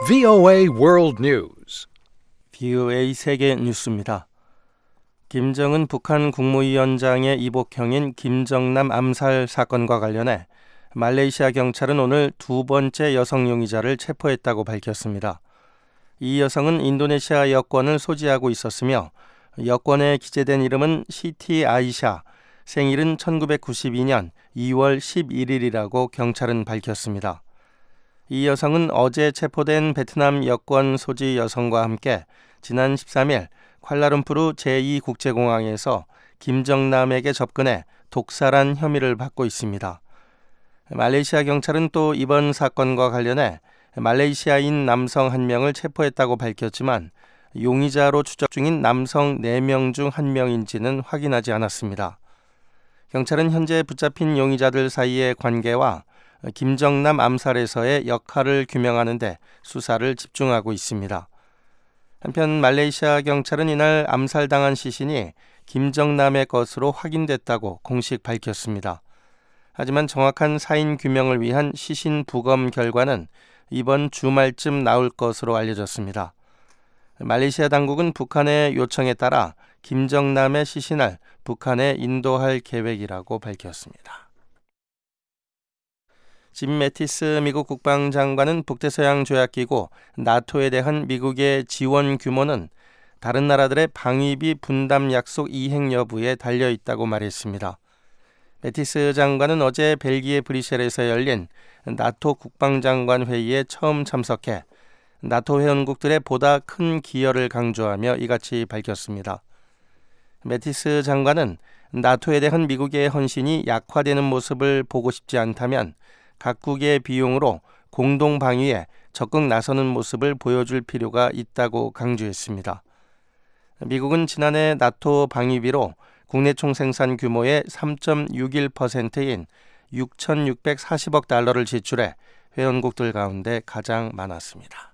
VOA World News. VOA 세계 뉴스입니다. 김정은 북한 국무위원장의 이복형인 김정남 암살 사건과 관련해 말레이시아 경찰은 오늘 두 번째 여성 용의자를 체포했다고 밝혔습니다. 이 여성은 인도네시아 여권을 소지하고 있었으며 여권에 기재된 이름은 시티 아이샤, 생일은 1992년 2월 11일이라고 경찰은 밝혔습니다. 이 여성은 어제 체포된 베트남 여권 소지 여성과 함께 지난 13일 쿠알라룸푸르 제2국제공항에서 김정남에게 접근해 독살한 혐의를 받고 있습니다. 말레이시아 경찰은 또 이번 사건과 관련해 말레이시아인 남성 1명을 체포했다고 밝혔지만 용의자로 추적 중인 남성 4명 중 1명인지는 확인하지 않았습니다. 경찰은 현재 붙잡힌 용의자들 사이의 관계와 김정남 암살에서의 역할을 규명하는 데 수사를 집중하고 있습니다. 한편 말레이시아 경찰은 이날 암살당한 시신이 김정남의 것으로 확인됐다고 공식 밝혔습니다. 하지만 정확한 사인 규명을 위한 시신 부검 결과는 이번 주말쯤 나올 것으로 알려졌습니다. 말레이시아 당국은 북한의 요청에 따라 김정남의 시신을 북한에 인도할 계획이라고 밝혔습니다. 짐 매티스 미국 국방장관은 북대서양 조약기구 나토에 대한 미국의 지원 규모는 다른 나라들의 방위비 분담 약속 이행 여부에 달려있다고 말했습니다. 매티스 장관은 어제 벨기에 브뤼셀에서 열린 나토 국방장관 회의에 처음 참석해 나토 회원국들의 보다 큰 기여를 강조하며 이같이 밝혔습니다. 매티스 장관은 나토에 대한 미국의 헌신이 약화되는 모습을 보고 싶지 않다면 각국의 비용으로 공동 방위에 적극 나서는 모습을 보여줄 필요가 있다고 강조했습니다. 미국은 지난해 나토 방위비로 국내 총생산 규모의 3.61%인 6,640억 달러를 지출해 회원국들 가운데 가장 많았습니다.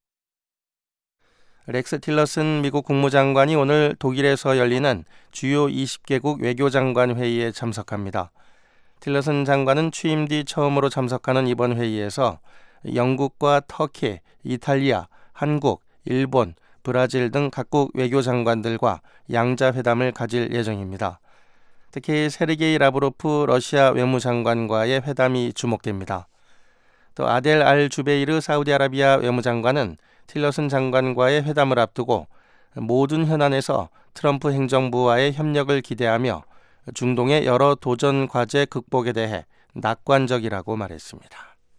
렉스 틸러슨 미국 국무장관이 오늘 독일에서 열리는 주요 20개국 외교장관 회의에 참석합니다. 틸러슨 장관은 취임 뒤 처음으로 참석하는 이번 회의에서 영국과 터키, 이탈리아, 한국, 일본, 브라질 등 각국 외교장관들과 양자회담을 가질 예정입니다. 특히 세르게이 라브로프 러시아 외무장관과의 회담이 주목됩니다. 또 아델 알 주베이르 사우디아라비아 외무장관은 틸러슨 장관과의 회담을 앞두고 모든 현안에서 트럼프 행정부와의 협력을 기대하며 중동의 여러 도전 과제 극복에 대해 낙관적이라고 말했습니다.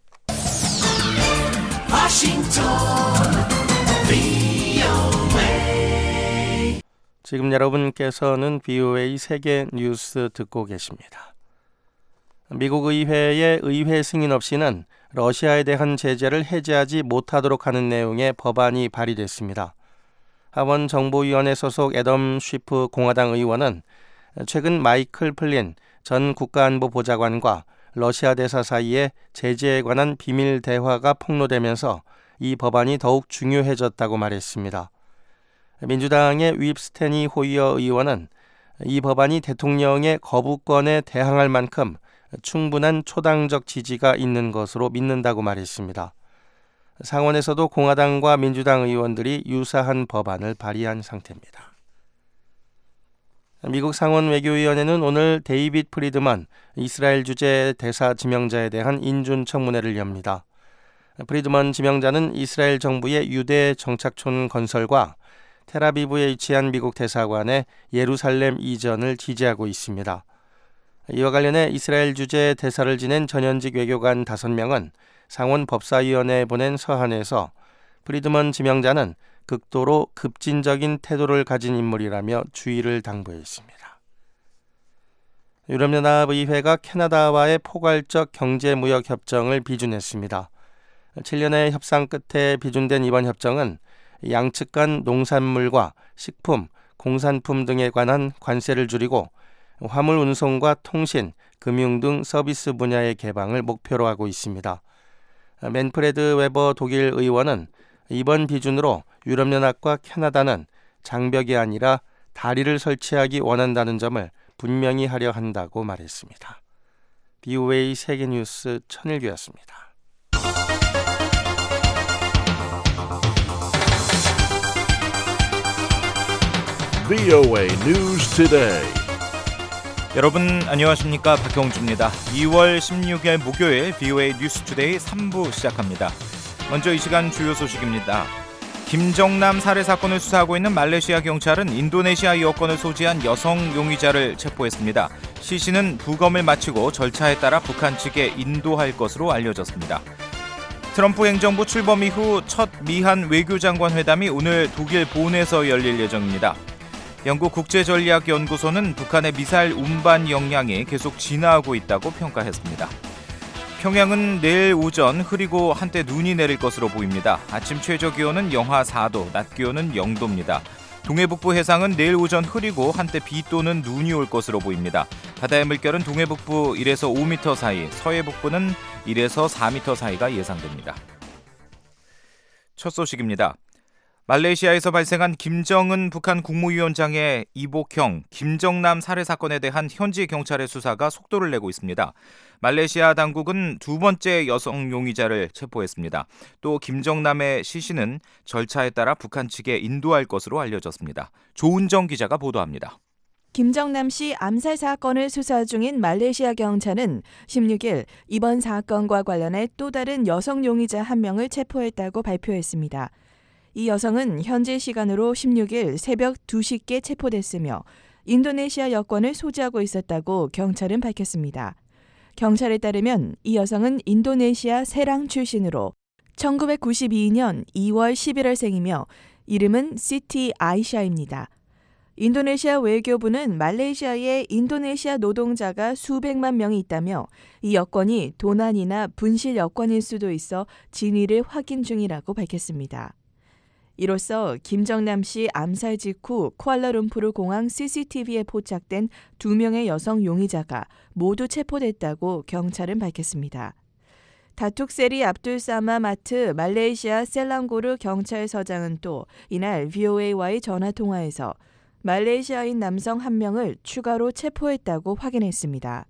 지금 여러분께서는 VOA 세계 뉴스 듣고 계십니다. 미국 의회의 의회 승인 없이는 러시아에 대한 제재를 해제하지 못하도록 하는 내용의 법안이 발의됐습니다. 하원 정보위원회 소속 애덤 쉬프 공화당 의원은 최근 마이클 플린 전 국가안보보좌관과 러시아 대사 사이에 제재에 관한 비밀 대화가 폭로되면서 이 법안이 더욱 중요해졌다고 말했습니다. 민주당의 윕스테니 호이어 의원은 이 법안이 대통령의 거부권에 대항할 만큼 충분한 초당적 지지가 있는 것으로 믿는다고 말했습니다. 상원에서도 공화당과 민주당 의원들이 유사한 법안을 발의한 상태입니다. 미국 상원 외교위원회는 오늘 데이빗 프리드먼 이스라엘 주재 대사 지명자에 대한 인준 청문회를 엽니다. 프리드먼 지명자는 이스라엘 정부의 유대 정착촌 건설과 텔아비브에 위치한 미국 대사관의 예루살렘 이전을 지지하고 있습니다. 이와 관련해 이스라엘 주재 대사를 지낸 전현직 외교관 5명은 상원 법사위원회에 보낸 서한에서 프리드먼 지명자는 극도로 급진적인 태도를 가진 인물이라며 주의를 당부했습니다. 유럽연합의회가 캐나다와의 포괄적 경제무역협정을 비준했습니다. 7년의 협상 끝에 비준된 이번 협정은 양측 간 농산물과 식품, 공산품 등에 관한 관세를 줄이고 화물 운송과 통신, 금융 등 서비스 분야의 개방을 목표로 하고 있습니다. 맨프레드 웨버 독일 의원은 이번 비준으로 유럽연합과 캐나다는 장벽이 아니라 다리를 설치하기 원한다는 점을 분명히 하려 한다고 말했습니다. VOA 세계뉴스 천일규였습니다. VOA News Today. 여러분 안녕하십니까? 박형주입니다. 2월 16일 목요일 VOA 뉴스 투데이 3부 시작합니다. 먼저 이 시간 주요 소식입니다. 김정남 살해 사건을 수사하고 있는 말레이시아 경찰은 인도네시아 여권을 소지한 여성 용의자를 체포했습니다. 시신은 부검을 마치고 절차에 따라 북한 측에 인도할 것으로 알려졌습니다. 트럼프 행정부 출범 이후 첫 미한 외교장관 회담이 오늘 독일 본에서 열릴 예정입니다. 영국 국제전략연구소는 북한의 미사일 운반 역량이 계속 진화하고 있다고 평가했습니다. 평양은 내일 오전 흐리고 한때 눈이 내릴 것으로 보입니다. 아침 최저기온은 영하 4도, 낮 기온은 0도입니다. 동해북부 해상은 내일 오전 흐리고 한때 비 또는 눈이 올 것으로 보입니다. 바다의 물결은 동해북부 1에서 5m 사이, 서해북부는 1에서 4m 사이가 예상됩니다. 첫 소식입니다. 말레이시아에서 발생한 김정은 북한 국무위원장의 이복형 김정남 살해 사건에 대한 현지 경찰의 수사가 속도를 내고 있습니다. 말레이시아 당국은 두 번째 여성 용의자를 체포했습니다. 또 김정남의 시신은 절차에 따라 북한 측에 인도할 것으로 알려졌습니다. 조은정 기자가 보도합니다. 김정남 씨 암살 사건을 수사 중인 말레이시아 경찰은 16일 이번 사건과 관련해 또 다른 여성 용의자 한 명을 체포했다고 발표했습니다. 이 여성은 현지 시간으로 16일 새벽 2시께 체포됐으며 인도네시아 여권을 소지하고 있었다고 경찰은 밝혔습니다. 경찰에 따르면 이 여성은 인도네시아 세랑 출신으로 1992년 2월 11월생이며 이름은 시티 아이샤입니다. 인도네시아 외교부는 말레이시아에 인도네시아 노동자가 수백만 명이 있다며 이 여권이 도난이나 분실 여권일 수도 있어 진위를 확인 중이라고 밝혔습니다. 이로써 김정남 씨 암살 직후 쿠알라룸푸르 공항 CCTV에 포착된 2명의 여성 용의자가 모두 체포됐다고 경찰은 밝혔습니다. 다툭세리 압둘사마 마트 말레이시아 셀랑고르 경찰서장은 또 이날 VOA와의 전화통화에서 말레이시아인 남성 한 명을 추가로 체포했다고 확인했습니다.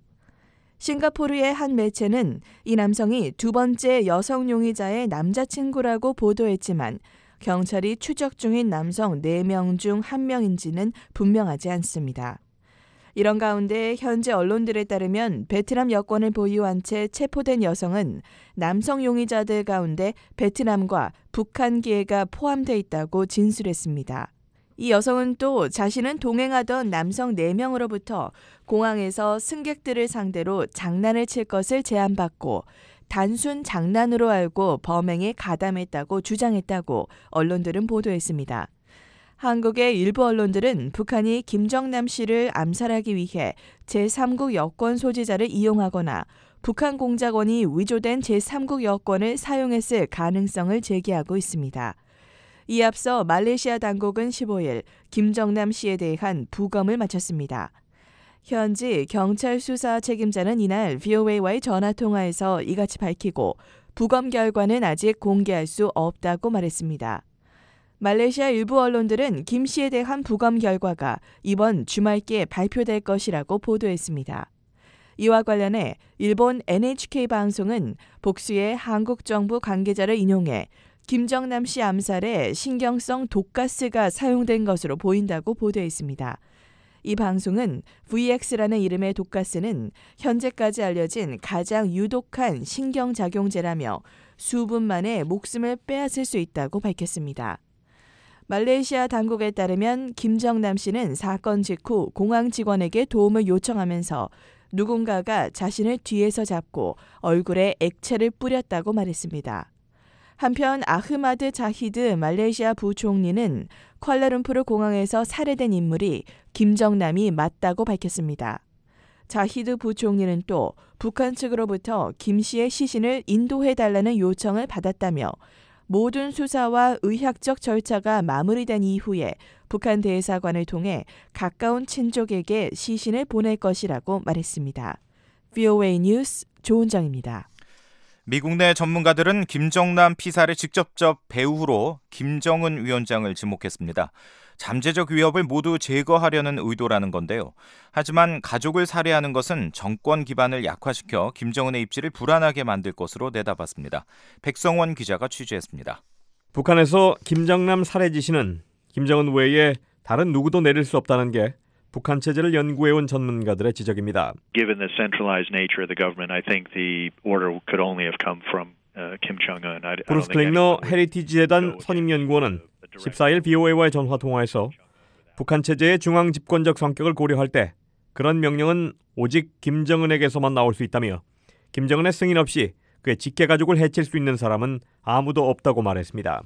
싱가포르의 한 매체는 이 남성이 두 번째 여성 용의자의 남자친구라고 보도했지만 경찰이 추적 중인 남성 4명 중 1명인지는 분명하지 않습니다. 이런 가운데 현재 언론들에 따르면 베트남 여권을 보유한 채 체포된 여성은 남성 용의자들 가운데 베트남과 북한계가 포함돼 있다고 진술했습니다. 이 여성은 또 자신은 동행하던 남성 4명으로부터 공항에서 승객들을 상대로 장난을 칠 것을 제안받고 단순 장난으로 알고 범행에 가담했다고 주장했다고 언론들은 보도했습니다. 한국의 일부 언론들은 북한이 김정남 씨를 암살하기 위해 제3국 여권 소지자를 이용하거나 북한 공작원이 위조된 제3국 여권을 사용했을 가능성을 제기하고 있습니다. 이에 앞서 말레이시아 당국은 15일 김정남 씨에 대한 부검을 마쳤습니다. 현지 경찰 수사 책임자는 이날 VOA와의 전화통화에서 이같이 밝히고 부검 결과는 아직 공개할 수 없다고 말했습니다. 말레이시아 일부 언론들은 김 씨에 대한 부검 결과가 이번 주말께 발표될 것이라고 보도했습니다. 이와 관련해 일본 NHK 방송은 복수의 한국 정부 관계자를 인용해 김정남 씨 암살에 신경성 독가스가 사용된 것으로 보인다고 보도했습니다. 이 방송은 VX라는 이름의 독가스는 현재까지 알려진 가장 유독한 신경작용제라며 수분 만에 목숨을 빼앗을 수 있다고 밝혔습니다. 말레이시아 당국에 따르면 김정남 씨는 사건 직후 공항 직원에게 도움을 요청하면서 누군가가 자신을 뒤에서 잡고 얼굴에 액체를 뿌렸다고 말했습니다. 한편 아흐마드 자히드 말레이시아 부총리는 쿠알라룸푸르 공항에서 살해된 인물이 김정남이 맞다고 밝혔습니다. 자히드 부총리는 또 북한 측으로부터 김 씨의 시신을 인도해달라는 요청을 받았다며 모든 수사와 의학적 절차가 마무리된 이후에 북한 대사관을 통해 가까운 친족에게 시신을 보낼 것이라고 말했습니다. VOA 뉴스 조은정입니다. 미국 내 전문가들은 김정남 피살의 직접적 배후로 김정은 위원장을 지목했습니다. 잠재적 위협을 모두 제거하려는 의도라는 건데요. 하지만 가족을 살해하는 것은 정권 기반을 약화시켜 김정은의 입지를 불안하게 만들 것으로 내다봤습니다. 백성원 기자가 취재했습니다. 북한에서 김정남 살해 지시는 김정은 외에 다른 누구도 내릴 수 없다는 게 북한 체제를 연구해온 전문가들의 지적입니다. Given the centralized nature of the government, I think the order could only have come from Kim Jong-un. 브루스 클링너 헤리티지 재단 선임연구원은 14일 BOA와의 전화 통화에서 북한 체제의 중앙 집권적 성격을 고려할 때 그런 명령은 오직 김정은에게서만 나올 수 있다며 김정은의 승인 없이 그의 직계가족을 해칠 수 있는 사람은 아무도 없다고 말했습니다.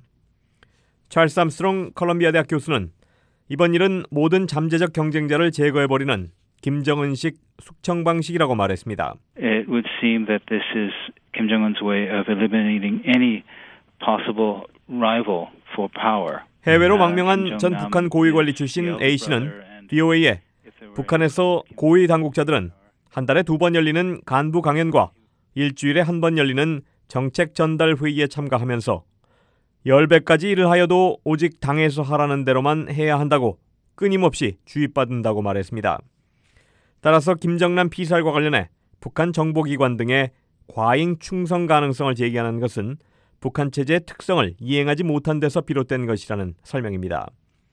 찰스 암스트롱 컬럼비아 대학 교수는 이번 일은 모든 잠재적 경쟁자를 제거해버리는 김정은식 숙청 방식이라고 말했습니다. It would seem that this is Kim Jong-un's way of eliminating any possible rival for power. 해외로 망명한 전 북한 고위 관리 출신 A씨는 BOA에 북한에서 고위 당국자들은 한 달에 2번 열리는 간부 강연과 일주일에 1번 열리는 정책 전달 회의에 참가하면서 10배까지 일을 하여도 오직 당에서 하라는 대로만 해야 한다고 끊임없이 주입받는다고 말했습니다. 따라서 김정남 피살과 관련해 북한 정보기관 등의 과잉 충성 가능성을 제기하는 것은 북한 체제의 특성을 이행하지 못한 데서 비롯된 것이라는 설명입니다.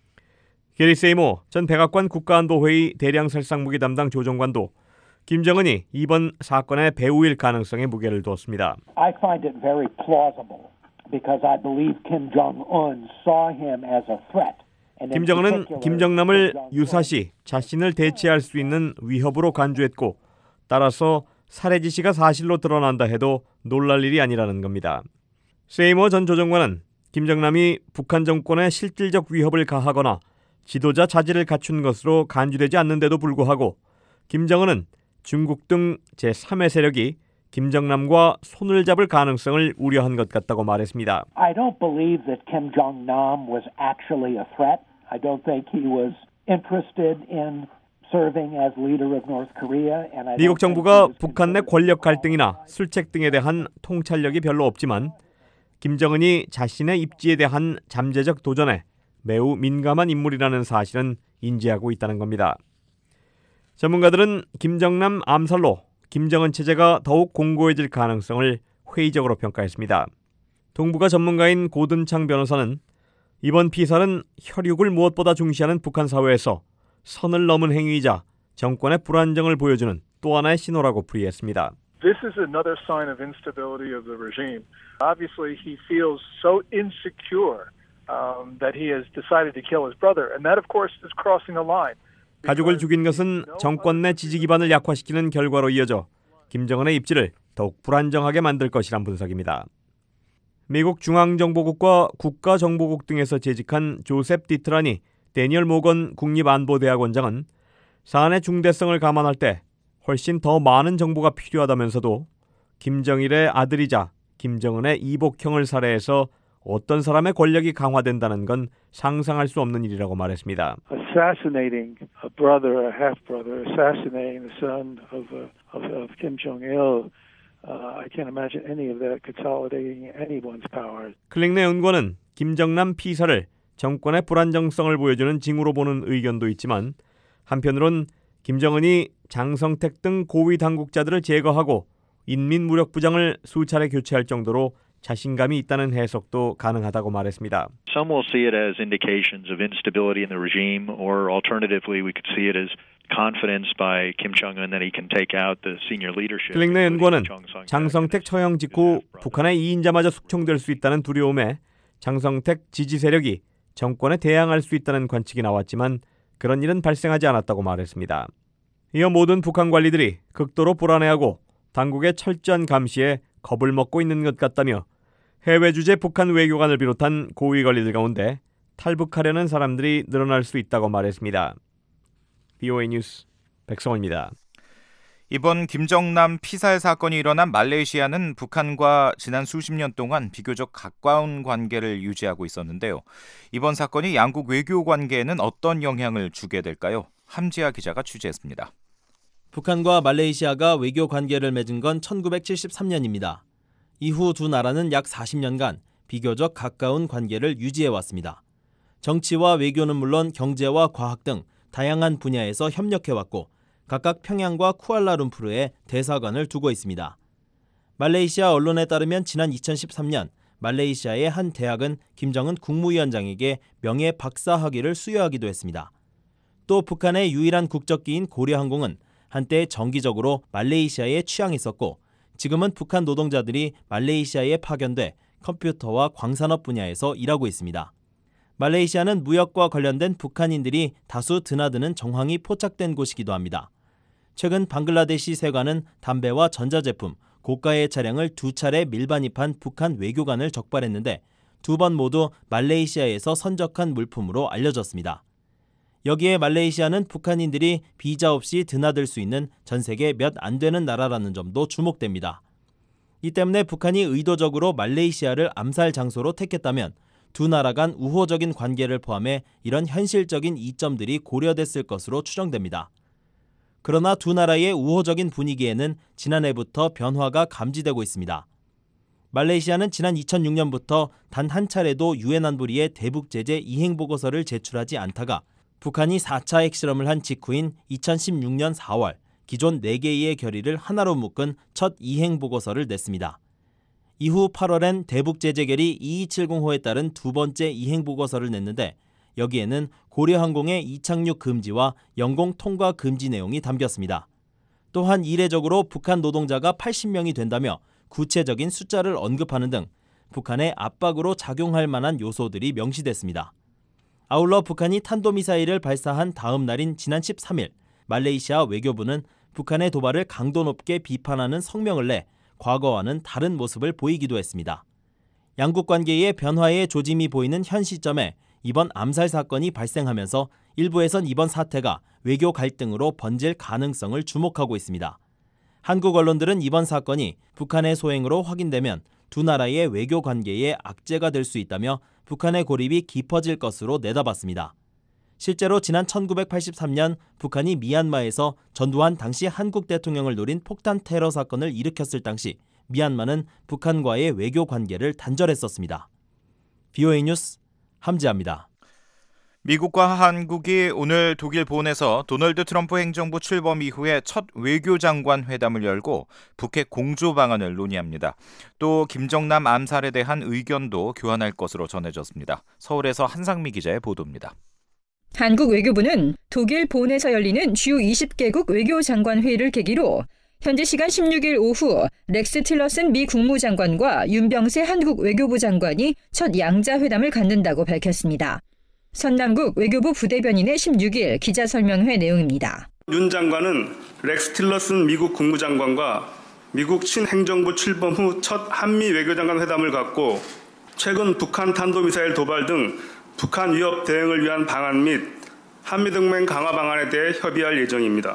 게리 세이모 전 백악관 국가안보회의 대량살상무기 담당 조정관도 김정은이 이번 사건의 배후일 가능성에 무게를 두었습니다. I find it very plausible because I believe Kim Jong-un saw him as a threat. 김정은은 김정남을 유사시 자신을 대체할 수 있는 위협으로 간주했고 따라서 살해 지시가 사실로 드러난다 해도 놀랄 일이 아니라는 겁니다. 세이머 전 조정관은 김정남이 북한 정권에 실질적 위협을 가하거나 지도자 자질을 갖춘 것으로 간주되지 않는데도 불구하고 김정은은 중국 등 제3의 세력이 김정남과 손을 잡을 가능성을 우려한 것 같다고 말했습니다. I don't believe that Kim Jong-nam was actually a threat. I don't think he was interested in serving as leader of North Korea. 미국 정부가 북한 내 권력 갈등이나 술책 등에 대한 통찰력이 별로 없지만 김정은이 자신의 입지에 대한 잠재적 도전에 매우 민감한 인물이라는 사실은 인지하고 있다는 겁니다. 전문가들은 김정남 암살로 김정은 체제가 더욱 공고해질 가능성을 회의적으로 평가했습니다. 동북아 전문가인 고든창 변호사는 이번 피살은 혈육을 무엇보다 중시하는 북한 사회에서 선을 넘은 행위이자 정권의 불안정을 보여주는 또 하나의 신호라고 풀이했습니다. This is another sign of instability of the regime. Obviously, he feels so insecure that he has decided to kill his brother, and that, of course, is crossing a line. 가족을 죽인 것은 정권 내 지지 기반을 약화시키는 결과로 이어져 김정은의 입지를 더욱 불안정하게 만들 것이란 분석입니다. 미국 중앙정보국과 국가정보국 등에서 재직한 조셉 디트라니 데니얼 모건 국립안보대학원장은 사안의 중대성을 감안할 때 훨씬 더 많은 정보가 필요하다면서도 김정일의 아들이자 김정은의 이복형을 살해해서 어떤 사람의 권력이 강화된다는 건 상상할 수 없는 일이라고 말했습니다. Assassinating a brother, a half-brother, assassinating the son of Kim Jong-il, I can't imagine any of that consolidating anyone's power. 클링네 연구원은 김정남 피살을 정권의 불안정성을 보여주는 징후로 보는 의견도 있지만 한편으론 김정은이 장성택 등 고위 당국자들을 제거하고 인민무력부장을 수차례 교체할 정도로 자신감이 있다는 해석도 가능하다고 말했습니다. Some will see it as indications of instability in the regime, or alternatively, we could see it as confidence by Kim Jong-un that he can take out the senior leadership. 클링네 연구원은 장성택 처형 직후 북한의 2인자마저 숙청될 수 있다는 두려움에 장성택 지지 세력이 정권에 대항할 수 있다는 관측이 나왔지만 그런 일은 발생하지 않았다고 말했습니다. 이어 모든 북한 관리들이 극도로 불안해하고 당국의 철저한 감시에 겁을 먹고 있는 것 같다며 해외 주재 북한 외교관을 비롯한 고위 관리들 가운데 탈북하려는 사람들이 늘어날 수 있다고 말했습니다. BOA 뉴스 백성원입니다. 이번 김정남 피살 사건이 일어난 말레이시아는 북한과 지난 수십 년 동안 비교적 가까운 관계를 유지하고 있었는데요. 이번 사건이 양국 외교 관계에는 어떤 영향을 주게 될까요? 함지아 기자가 취재했습니다. 북한과 말레이시아가 외교 관계를 맺은 건 1973년입니다. 이후 두 나라는 약 40년간 비교적 가까운 관계를 유지해왔습니다. 정치와 외교는 물론 경제와 과학 등 다양한 분야에서 협력해왔고 각각 평양과 쿠알라룸푸르에 대사관을 두고 있습니다. 말레이시아 언론에 따르면 지난 2013년 말레이시아의 한 대학은 김정은 국무위원장에게 명예 박사 학위를 수여하기도 했습니다. 또 북한의 유일한 국적기인 고려항공은 한때 정기적으로 말레이시아에 취항했었고 지금은 북한 노동자들이 말레이시아에 파견돼 컴퓨터와 광산업 분야에서 일하고 있습니다. 말레이시아는 무역과 관련된 북한인들이 다수 드나드는 정황이 포착된 곳이기도 합니다. 최근 방글라데시 세관은 담배와 전자제품, 고가의 차량을 2차례 밀반입한 북한 외교관을 적발했는데 2번 모두 말레이시아에서 선적한 물품으로 알려졌습니다. 여기에 말레이시아는 북한인들이 비자 없이 드나들 수 있는 전 세계 몇 안 되는 나라라는 점도 주목됩니다. 이 때문에 북한이 의도적으로 말레이시아를 암살 장소로 택했다면 두 나라 간 우호적인 관계를 포함해 이런 현실적인 이점들이 고려됐을 것으로 추정됩니다. 그러나 두 나라의 우호적인 분위기에는 지난해부터 변화가 감지되고 있습니다. 말레이시아는 지난 2006년부터 단 한 차례도 유엔 안보리에 대북 제재 이행 보고서를 제출하지 않다가 북한이 4차 핵실험을 한 직후인 2016년 4월 기존 4개의 결의를 하나로 묶은 첫 이행 보고서를 냈습니다. 이후 8월엔 대북 제재 결의 2270호에 따른 두 번째 이행 보고서를 냈는데 여기에는 고려항공의 이착륙 금지와 영공 통과 금지 내용이 담겼습니다. 또한 이례적으로 북한 노동자가 80명이 된다며 구체적인 숫자를 언급하는 등 북한의 압박으로 작용할 만한 요소들이 명시됐습니다. 아울러 북한이 탄도미사일을 발사한 다음 날인 지난 13일 말레이시아 외교부는 북한의 도발을 강도 높게 비판하는 성명을 내 과거와는 다른 모습을 보이기도 했습니다. 양국 관계의 변화의 조짐이 보이는 현 시점에 이번 암살 사건이 발생하면서 일부에선 이번 사태가 외교 갈등으로 번질 가능성을 주목하고 있습니다. 한국 언론들은 이번 사건이 북한의 소행으로 확인되면 두 나라의 외교 관계에 악재가 될 수 있다며 북한의 고립이 깊어질 것으로 내다봤습니다. 실제로 지난 1983년 북한이 미얀마에서 전두환 당시 한국 대통령을 노린 폭탄 테러 사건을 일으켰을 당시 미얀마는 북한과의 외교 관계를 단절했었습니다. VOA 뉴스 함지아입니다. 미국과 한국이 오늘 독일 본에서 도널드 트럼프 행정부 출범 이후에 첫 외교장관 회담을 열고 북핵 공조 방안을 논의합니다. 또 김정남 암살에 대한 의견도 교환할 것으로 전해졌습니다. 서울에서 한상미 기자의 보도입니다. 한국 외교부는 독일 본에서 열리는 주요 20개국 외교장관 회의를 계기로 현지 시간 16일 오후 렉스 틸러슨 미 국무장관과 윤병세 한국 외교부 장관이 첫 양자회담을 갖는다고 밝혔습니다. 선남국 외교부 부대변인의 16일 기자설명회 내용입니다. 윤 장관은 렉스 틸러슨 미국 국무장관과 미국 친행정부 출범 후 첫 한미 외교장관 회담을 갖고 최근 북한 탄도미사일 도발 등 북한 위협 대응을 위한 방안 및 한미동맹 강화 방안에 대해 협의할 예정입니다.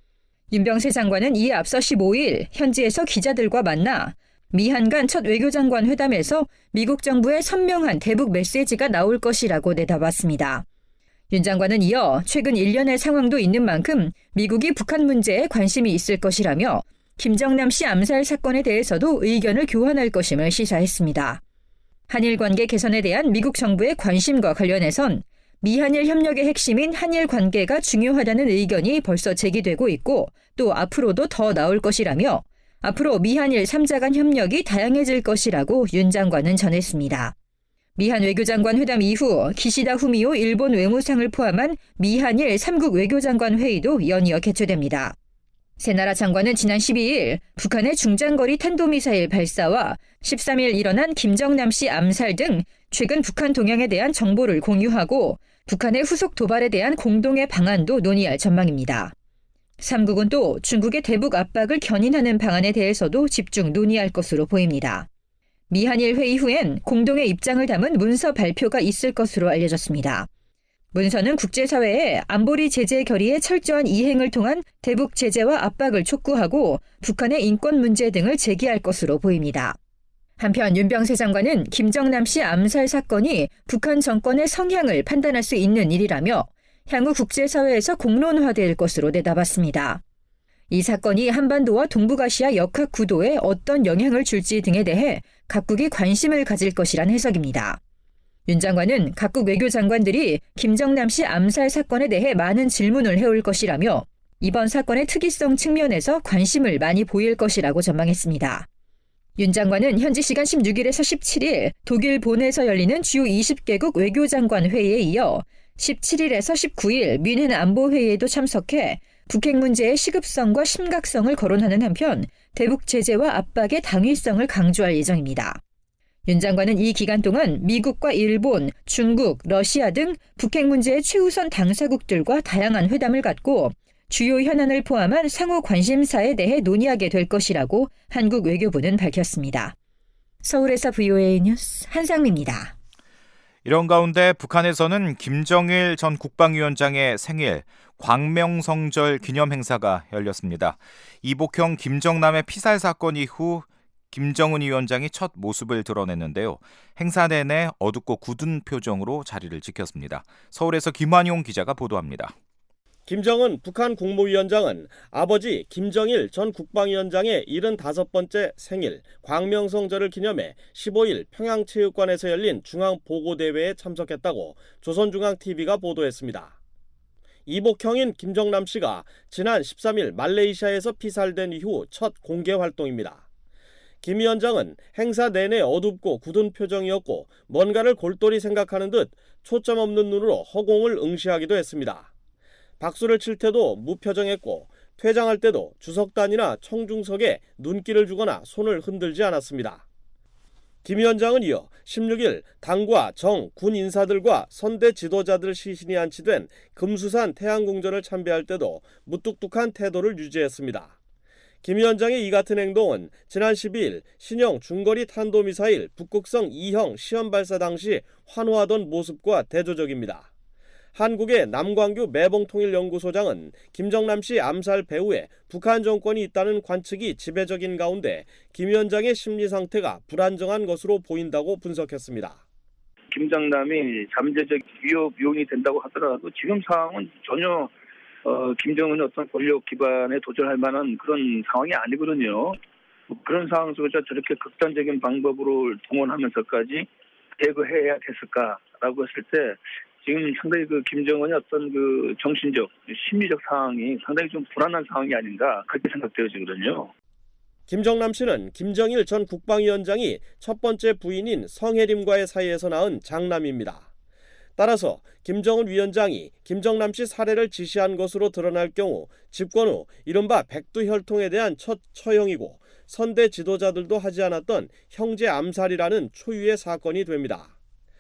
윤병세 장관은 이에 앞서 15일 현지에서 기자들과 만나 미한 간 첫 외교장관 회담에서 미국 정부의 선명한 대북 메시지가 나올 것이라고 내다봤습니다. 윤 장관은 이어 최근 1년의 상황도 있는 만큼 미국이 북한 문제에 관심이 있을 것이라며 김정남 씨 암살 사건에 대해서도 의견을 교환할 것임을 시사했습니다. 한일 관계 개선에 대한 미국 정부의 관심과 관련해선 미한일 협력의 핵심인 한일 관계가 중요하다는 의견이 벌써 제기되고 있고 또 앞으로도 더 나올 것이라며 앞으로 미한일 3자 간 협력이 다양해질 것이라고 윤 장관은 전했습니다. 미한 외교장관 회담 이후 기시다 후미오 일본 외무상을 포함한 미한일 3국 외교장관 회의도 연이어 개최됩니다. 세 나라 장관은 지난 12일 북한의 중장거리 탄도미사일 발사와 13일 일어난 김정남 씨 암살 등 최근 북한 동향에 대한 정보를 공유하고 북한의 후속 도발에 대한 공동의 방안도 논의할 전망입니다. 3국은 또 중국의 대북 압박을 견인하는 방안에 대해서도 집중 논의할 것으로 보입니다. 미한일 회의 후엔 공동의 입장을 담은 문서 발표가 있을 것으로 알려졌습니다. 문서는 국제사회에 안보리 제재 결의의 철저한 이행을 통한 대북 제재와 압박을 촉구하고 북한의 인권 문제 등을 제기할 것으로 보입니다. 한편 윤병세 장관은 김정남 씨 암살 사건이 북한 정권의 성향을 판단할 수 있는 일이라며 향후 국제사회에서 공론화될 것으로 내다봤습니다. 이 사건이 한반도와 동북아시아 역학 구도에 어떤 영향을 줄지 등에 대해 각국이 관심을 가질 것이란 해석입니다. 윤 장관은 각국 외교장관들이 김정남 씨 암살 사건에 대해 많은 질문을 해올 것이라며 이번 사건의 특이성 측면에서 관심을 많이 보일 것이라고 전망했습니다. 윤 장관은 현지 시간 16일에서 17일 독일 본에서 열리는 주요 20개국 외교장관 회의에 이어 17일에서 19일 뮌헨 안보회의에도 참석해 북핵 문제의 시급성과 심각성을 거론하는 한편 대북 제재와 압박의 당위성을 강조할 예정입니다. 윤 장관은 이 기간 동안 미국과 일본, 중국, 러시아 등 북핵 문제의 최우선 당사국들과 다양한 회담을 갖고 주요 현안을 포함한 상호 관심사에 대해 논의하게 될 것이라고 한국 외교부는 밝혔습니다. 서울에서 VOA 뉴스 한상미입니다. 이런 가운데 북한에서는 김정일 전 국방위원장의 생일 광명성절 기념 행사가 열렸습니다. 이복형 김정남의 피살 사건 이후 김정은 위원장이 첫 모습을 드러냈는데요. 행사 내내 어둡고 굳은 표정으로 자리를 지켰습니다. 서울에서 김환용 기자가 보도합니다. 김정은 북한 국무위원장은 아버지 김정일 전 국방위원장의 75번째 생일 광명성절을 기념해 15일 평양체육관에서 열린 중앙보고대회에 참석했다고 조선중앙TV가 보도했습니다. 이복형인 김정남 씨가 지난 13일 말레이시아에서 피살된 이후 첫 공개 활동입니다. 김 위원장은 행사 내내 어둡고 굳은 표정이었고 뭔가를 골똘히 생각하는 듯 초점 없는 눈으로 허공을 응시하기도 했습니다. 박수를 칠 때도 무표정했고 퇴장할 때도 주석단이나 청중석에 눈길을 주거나 손을 흔들지 않았습니다. 김 위원장은 이어 16일 당과 정, 군 인사들과 선대 지도자들 시신이 안치된 금수산 태양궁전을 참배할 때도 무뚝뚝한 태도를 유지했습니다. 김 위원장의 이 같은 행동은 지난 12일 신형 중거리 탄도미사일 북극성 2형 시험 발사 당시 환호하던 모습과 대조적입니다. 한국의 남광규 매봉통일연구소장은 김정남 씨 암살 배후에 북한 정권이 있다는 관측이 지배적인 가운데 김 위원장의 심리 상태가 불안정한 것으로 보인다고 분석했습니다. 김정남이 잠재적 위협 요인이 된다고 하더라도 지금 상황은 전혀 김정은의 어떤 권력 기반에 도전할 만한 그런 상황이 아니거든요. 그런 상황 속에서 저렇게 극단적인 방법으로 동원하면서까지 대거해야 됐을까라고 했을 때 지금 상당히 김정은의 어떤 정신적, 심리적 상황이 상당히 좀 불안한 상황이 아닌가 그렇게 생각되어지거든요. 김정남 씨는 김정일 전 국방위원장이 첫 번째 부인인 성혜림과의 사이에서 낳은 장남입니다. 따라서 김정은 위원장이 김정남 씨 살해를 지시한 것으로 드러날 경우 집권 후 이른바 백두혈통에 대한 첫 처형이고 선대 지도자들도 하지 않았던 형제 암살이라는 초유의 사건이 됩니다.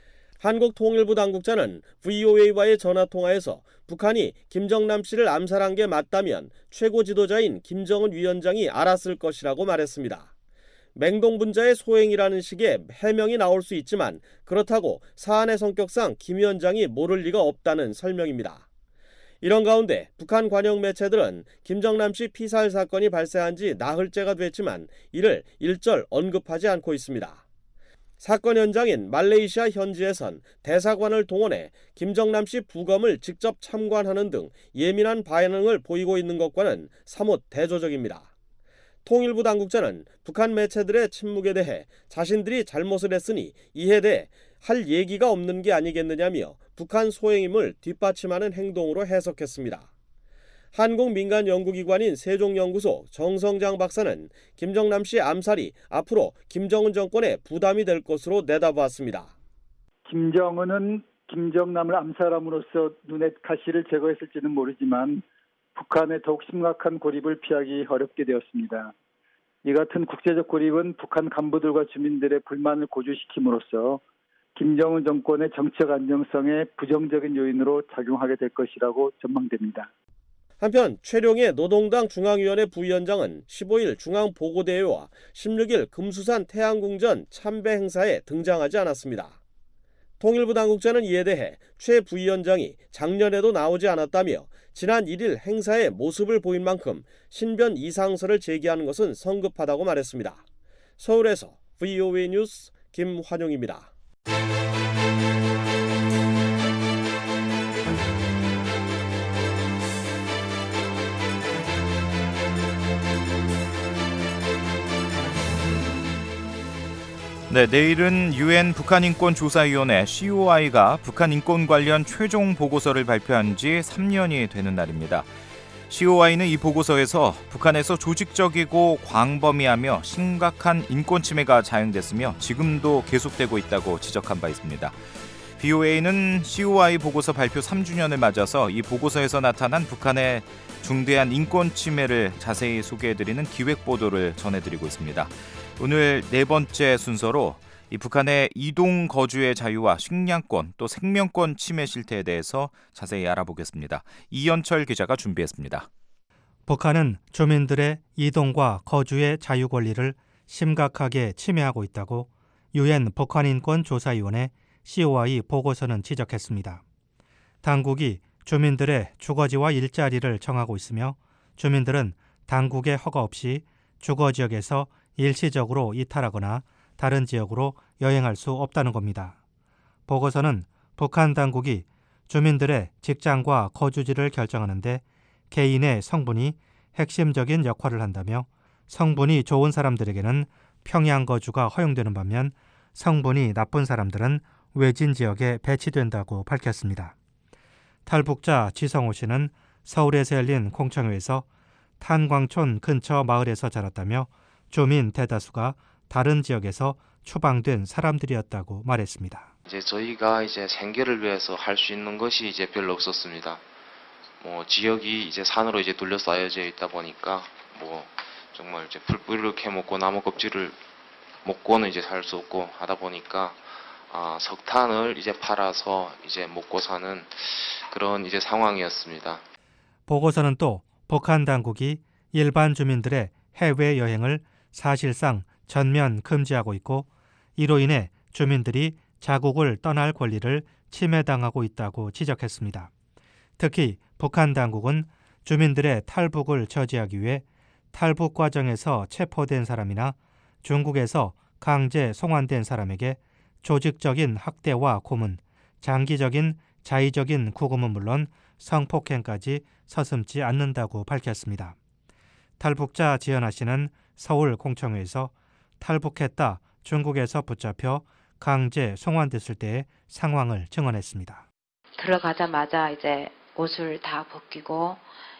한국통일부 당국자는 VOA와의 전화통화에서 북한이 김정남 씨를 암살한 게 맞다면 최고 지도자인 김정은 위원장이 알았을 것이라고 말했습니다. 맹동분자의 소행이라는 식의 해명이 나올 수 있지만 그렇다고 사안의 성격상 김 위원장이 모를 리가 없다는 설명입니다. 이런 가운데 북한 관영 매체들은 김정남 씨 피살 사건이 발생한 지 나흘째가 됐지만 이를 일절 언급하지 않고 있습니다. 사건 현장인 말레이시아 현지에선 대사관을 동원해 김정남 씨 부검을 직접 참관하는 등 예민한 반응을 보이고 있는 것과는 사뭇 대조적입니다. 통일부 당국자는 북한 매체들의 침묵에 대해 자신들이 잘못을 했으니 이에 대해 할 얘기가 없는 게 아니겠느냐며 북한 소행임을 뒷받침하는 행동으로 해석했습니다. 한국 민간 연구기관인 세종연구소 정성장 박사는 김정남 씨 암살이 앞으로 김정은 정권에 부담이 될 것으로 내다보았습니다. 김정은은 김정남을 암살함으로써 눈의 가시를 제거했을지는 모르지만 북한의 더욱 심각한 고립을 피하기 어렵게 되었습니다. 이 같은 국제적 고립은 북한 간부들과 주민들의 불만을 고조시킴으로써 김정은 정권의 정치적 안정성에 부정적인 요인으로 작용하게 될 것이라고 전망됩니다. 한편 최룡해 노동당 중앙위원회 부위원장은 15일 중앙보고대회와 16일 금수산 태양궁전 참배 행사에 등장하지 않았습니다. 통일부 당국자는 이에 대해 최 부위원장이 작년에도 나오지 않았다며 지난 1일 행사에 모습을 보인 만큼 신변 이상설을 제기하는 것은 성급하다고 말했습니다. 서울에서 VOA 뉴스 김환용입니다. 네, 내일은 UN 북한인권조사위원회 COI가 북한 인권 관련 최종 보고서를 발표한 지 3년이 되는 날입니다. COI는 이 보고서에서 북한에서 조직적이고 광범위하며 심각한 인권 침해가 자행됐으며 지금도 계속되고 있다고 지적한 바 있습니다. BOA는 COI 보고서 발표 3주년을 맞아서 이 보고서에서 나타난 북한의 중대한 인권 침해를 자세히 소개해드리는 기획보도를 전해드리고 있습니다. 오늘 네 번째 순서로 이 북한의 이동 거주의 자유와 식량권 또 생명권 침해 실태에 대해서 자세히 알아보겠습니다. 이현철 기자가 준비했습니다. 북한은 주민들의 이동과 거주의 자유 권리를 심각하게 침해하고 있다고 UN 북한인권조사위원회 COI 보고서는 지적했습니다. 당국이 주민들의 주거지와 일자리를 정하고 있으며 주민들은 당국의 허가 없이 주거지역에서 일시적으로 이탈하거나 다른 지역으로 여행할 수 없다는 겁니다. 보고서는 북한 당국이 주민들의 직장과 거주지를 결정하는데 개인의 성분이 핵심적인 역할을 한다며 성분이 좋은 사람들에게는 평양 거주가 허용되는 반면 성분이 나쁜 사람들은 외진 지역에 배치된다고 밝혔습니다. 탈북자 지성호 씨는 서울에서 열린 공청회에서 탄광촌 근처 마을에서 자랐다며 주민 대다수가 다른 지역에서 추방된 사람들이었다고 말했습니다. 저희가 생계를 위해서 할 수 있는 것이 별로 없었습니다. 지역이 산으로 둘러싸여져 있다 보니까 정말 풀뿌리를 캐먹고 나무 껍질을 먹고는 살 수 없고 하다 보니까 석탄을 팔아서 먹고 사는 그런 상황이었습니다. 보고서는 또 북한 당국이 일반 주민들의 해외 여행을 사실상 전면 금지하고 있고 이로 인해 주민들이 자국을 떠날 권리를 침해당하고 있다고 지적했습니다. 특히 북한 당국은 주민들의 탈북을 저지하기 위해 탈북 과정에서 체포된 사람이나 중국에서 강제 송환된 사람에게 조직적인 학대와 고문, 장기적인 자의적인 구금은 물론 성폭행까지 서슴지 않는다고 밝혔습니다. 탈북자 지연아 씨는 서울 공청회에서 탈북했다 중국에서 붙잡혀 강제 송환됐을 때의 상황을 증언했습니다. 들어가자마자 옷을 다 벗기고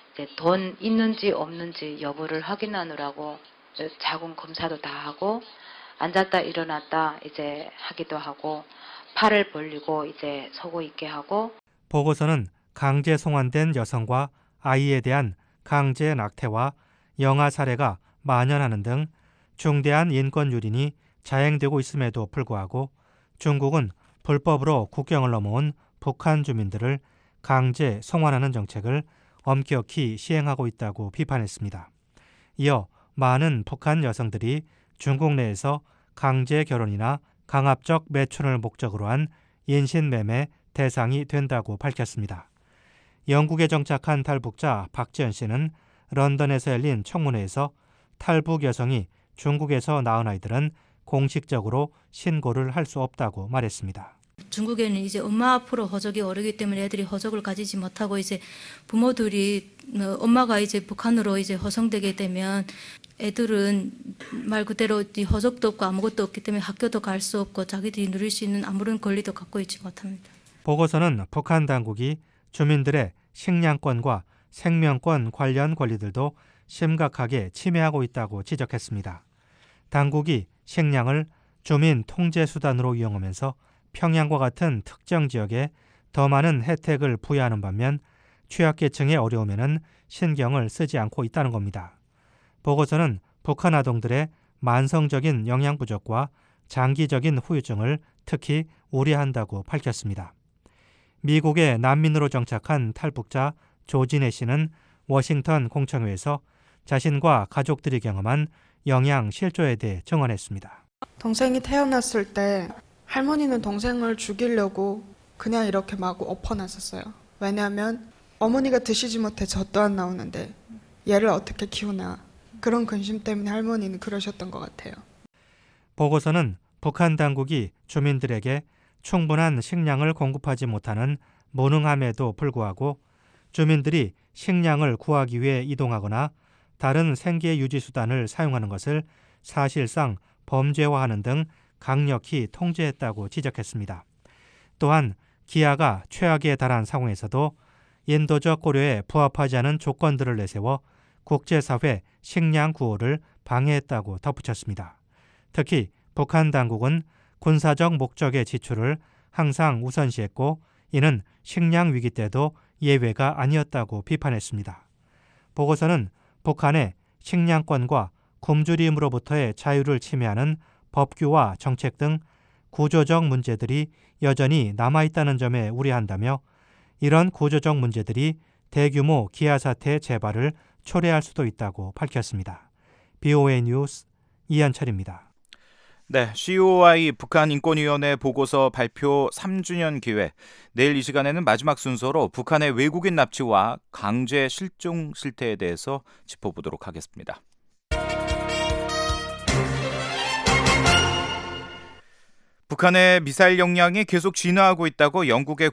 돈 있는지 없는지 여부를 확인하느라고 자궁 검사도 다 하고 앉았다 일어났다 하기도 하고 팔을 벌리고 서고 있게 하고. 보고서는 강제 송환된 여성과 아이에 대한 강제 낙태와 영아 살해가 만연하는 등 중대한 인권 유린이 자행되고 있음에도 불구하고 중국은 불법으로 국경을 넘어온 북한 주민들을 강제 송환하는 정책을 엄격히 시행하고 있다고 비판했습니다. 이어 많은 북한 여성들이 중국 내에서 강제 결혼이나 강압적 매춘을 목적으로 한 인신매매 대상이 된다고 밝혔습니다. 영국에 정착한 탈북자 박지연 씨는 런던에서 열린 청문회에서 탈북 여성이 중국에서 낳은 아이들은 공식적으로 신고를 할 수 없다고 말했습니다. 중국에는 엄마 앞으로 허적이 어르기 때문에 애들이 허적을 가지지 못하고 부모들이 엄마가 북한으로 허송되게 되면 애들은 말 그대로 허적도 없고 아무것도 없기 때문에 학교도 갈 수 없고 자기들이 누릴 수 있는 아무런 권리도 갖고 있지 못합니다. 보고서는 북한 당국이 주민들의 식량권과 생명권 관련 권리들도 심각하게 침해하고 있다고 지적했습니다. 당국이 식량을 주민 통제 수단으로 이용하면서 평양과 같은 특정 지역에 더 많은 혜택을 부여하는 반면 취약계층의 어려움에는 신경을 쓰지 않고 있다는 겁니다. 보고서는 북한 아동들의 만성적인 영양 부족과 장기적인 후유증을 특히 우려한다고 밝혔습니다. 미국의 난민으로 정착한 탈북자 조진혜 씨는 워싱턴 공청회에서 자신과 가족들이 경험한 영양 실조에 대해 증언했습니다. 동생이 태어났을 때 할머니는 동생을 죽이려고 그냥 이렇게 막 엎어놨었어요. 왜냐하면 어머니가 드시지 못해 젖도 안 나오는데 얘를 어떻게 키우나 그런 근심 때문에 할머니는 그러셨던 것 같아요. 보고서는 북한 당국이 주민들에게 충분한 식량을 공급하지 못하는 무능함에도 불구하고 주민들이 식량을 구하기 위해 이동하거나 다른 생계 유지 수단을 사용하는 것을 사실상 범죄화하는 등 강력히 통제했다고 지적했습니다. 또한 기아가 최악에 달한 상황에서도 인도적 고려에 부합하지 않은 조건들을 내세워 국제사회 식량 구호를 방해했다고 덧붙였습니다. 특히 북한 당국은 군사적 목적의 지출을 항상 우선시했고 이는 식량 위기 때도 예외가 아니었다고 비판했습니다. 보고서는 북한의 식량권과 굶주림으로부터의 자유를 침해하는 법규와 정책 등 구조적 문제들이 여전히 남아있다는 점에 우려한다며 이런 구조적 문제들이 대규모 기아사태 재발을 초래할 수도 있다고 밝혔습니다. BOA 뉴스 이한철입니다. 네, COI 북한인권위원회 보고서 발표 3주년 기획. 내일 이 시간에는 마지막 순서로 북한의 외국인 납치와 강제 실종 실태에 대해서 짚어보도록 하겠습니다. 북한의 미사일 역량이 계속 진화하고 있다고 영국의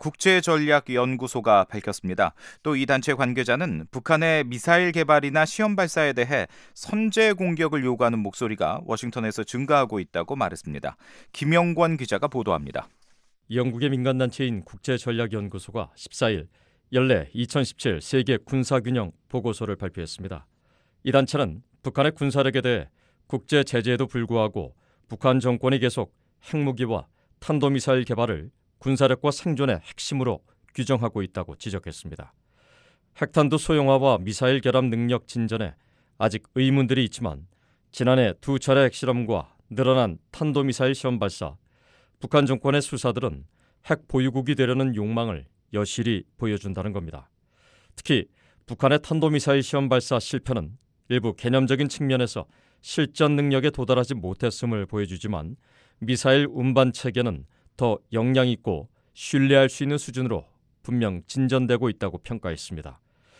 국제전략연구소가 밝혔습니다. 또 이 단체 관계자는 북한의 미사일 개발이나 시험 발사에 대해 선제 공격을 요구하는 목소리가 워싱턴에서 증가하고 있다고 말했습니다. 김영권 기자가 보도합니다. 영국의 민간단체인 국제전략연구소가 14일 연례 2017 세계 군사균형 보고서를 발표했습니다. 이 단체는 북한의 군사력에 대해 국제 제재에도 불구하고 북한 정권이 계속 핵무기와 탄도미사일 개발을 군사력과 생존의 핵심으로 규정하고 있다고 지적했습니다. 핵탄두 소형화와 미사일 결합 능력 진전에 아직 의문들이 있지만 지난해 2차례 핵실험과 늘어난 탄도미사일 시험 발사, 북한 정권의 수사들은 핵 보유국이 되려는 욕망을 여실히 보여준다는 겁니다. 특히 북한의 탄도미사일 시험 발사 실패는 일부 개념적인 측면에서 실전 능력에 도달하지 못했음을 보여주지만 미사일 운반 체계는 더 역량 있고 신뢰할 수 있는 수준으로 분명 진전되고 있다고 평가했습니다.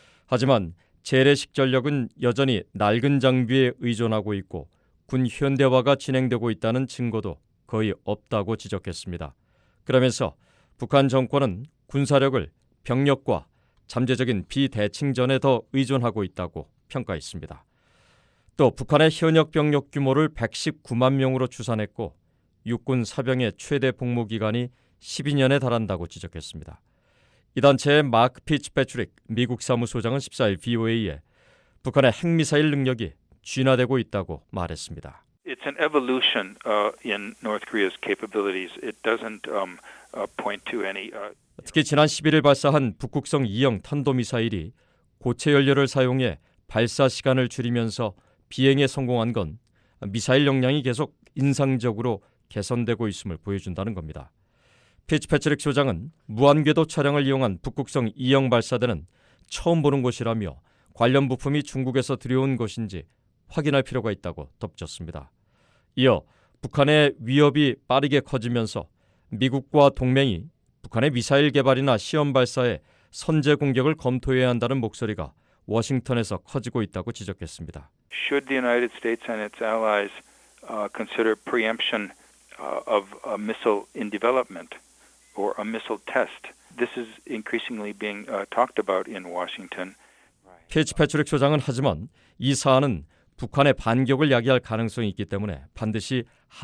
하지만 재래식 전력은 여전히 낡은 장비에 의존하고 있고 군 현대화가 진행되고 있다는 증거도 거의 없다고 지적했습니다. 그러면서 북한 정권은 군사력을 병력과 잠재적인 비대칭전에 더 의존하고 있다고 평가했습니다. 또 북한의 현역 병력 규모를 119만 명으로 추산했고 육군 사병의 최대 복무 기간이 12년에 달한다고 지적했습니다. 이 단체의 마크 피츠패트릭 미국 사무소장은 14일 VOA에 북한의 핵미사일 능력이 진화되고 있다고 말했습니다. It's an evolution in North Korea's capabilities. It doesn't point to any. 특히 지난 11일 발사한 북극성 2형 탄도미사일이 고체 연료를 사용해 발사 시간을 줄이면서 비행에 성공한 건 미사일 역량이 계속 인상적으로 개선되고 있음을 보여준다는 겁니다. 피츠패트릭 소장은 무한궤도 차량을 이용한 북극성 2형 발사대는 처음 보는 것이라며 관련 부품이 중국에서 들여온 것인지 확인할 필요가 있다고 덧붙였습니다. 이어 북한의 위협이 빠르게 커지면서 미국과 동맹이 북한의 미사일 개발이나 시험 발사에 선제 공격을 검토해야 한다는 목소리가 워싱턴에서 커지고 있다고 지적했습니다. Should the United States and its allies consider preemption of a missile in development or a missile test? This is increasingly being talked about in Washington. 피츠패트릭 소장은 하지만 이 사안은 북한의 반격을 야기할 가능성이 있기 때문에 반드시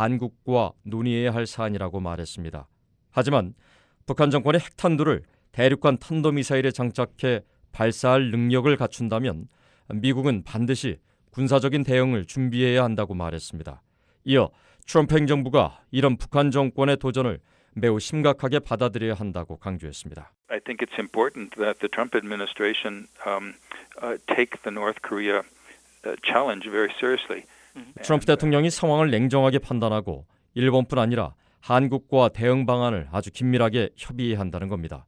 한국과 논의해야 할 사안이라고 말했습니다. 하지만 북한 정권의 핵탄두를 대륙간 탄도미사일에 장착해 발사할 능력을 갖춘다면 미국은 반드시 군사적인 대응을 준비해야 한다고 말했습니다. 이어 트럼프 행정부가 이런 북한 정권의 도전을 매우 심각하게 받아들여야 한다고 강조했습니다. I think it's important that the Trump administration take the North Korea challenge very seriously. 트럼프 대통령이 상황을 냉정하게 판단하고 일본뿐 아니라 한국과 대응 방안을 아주 긴밀하게 협의해야 한다는 겁니다.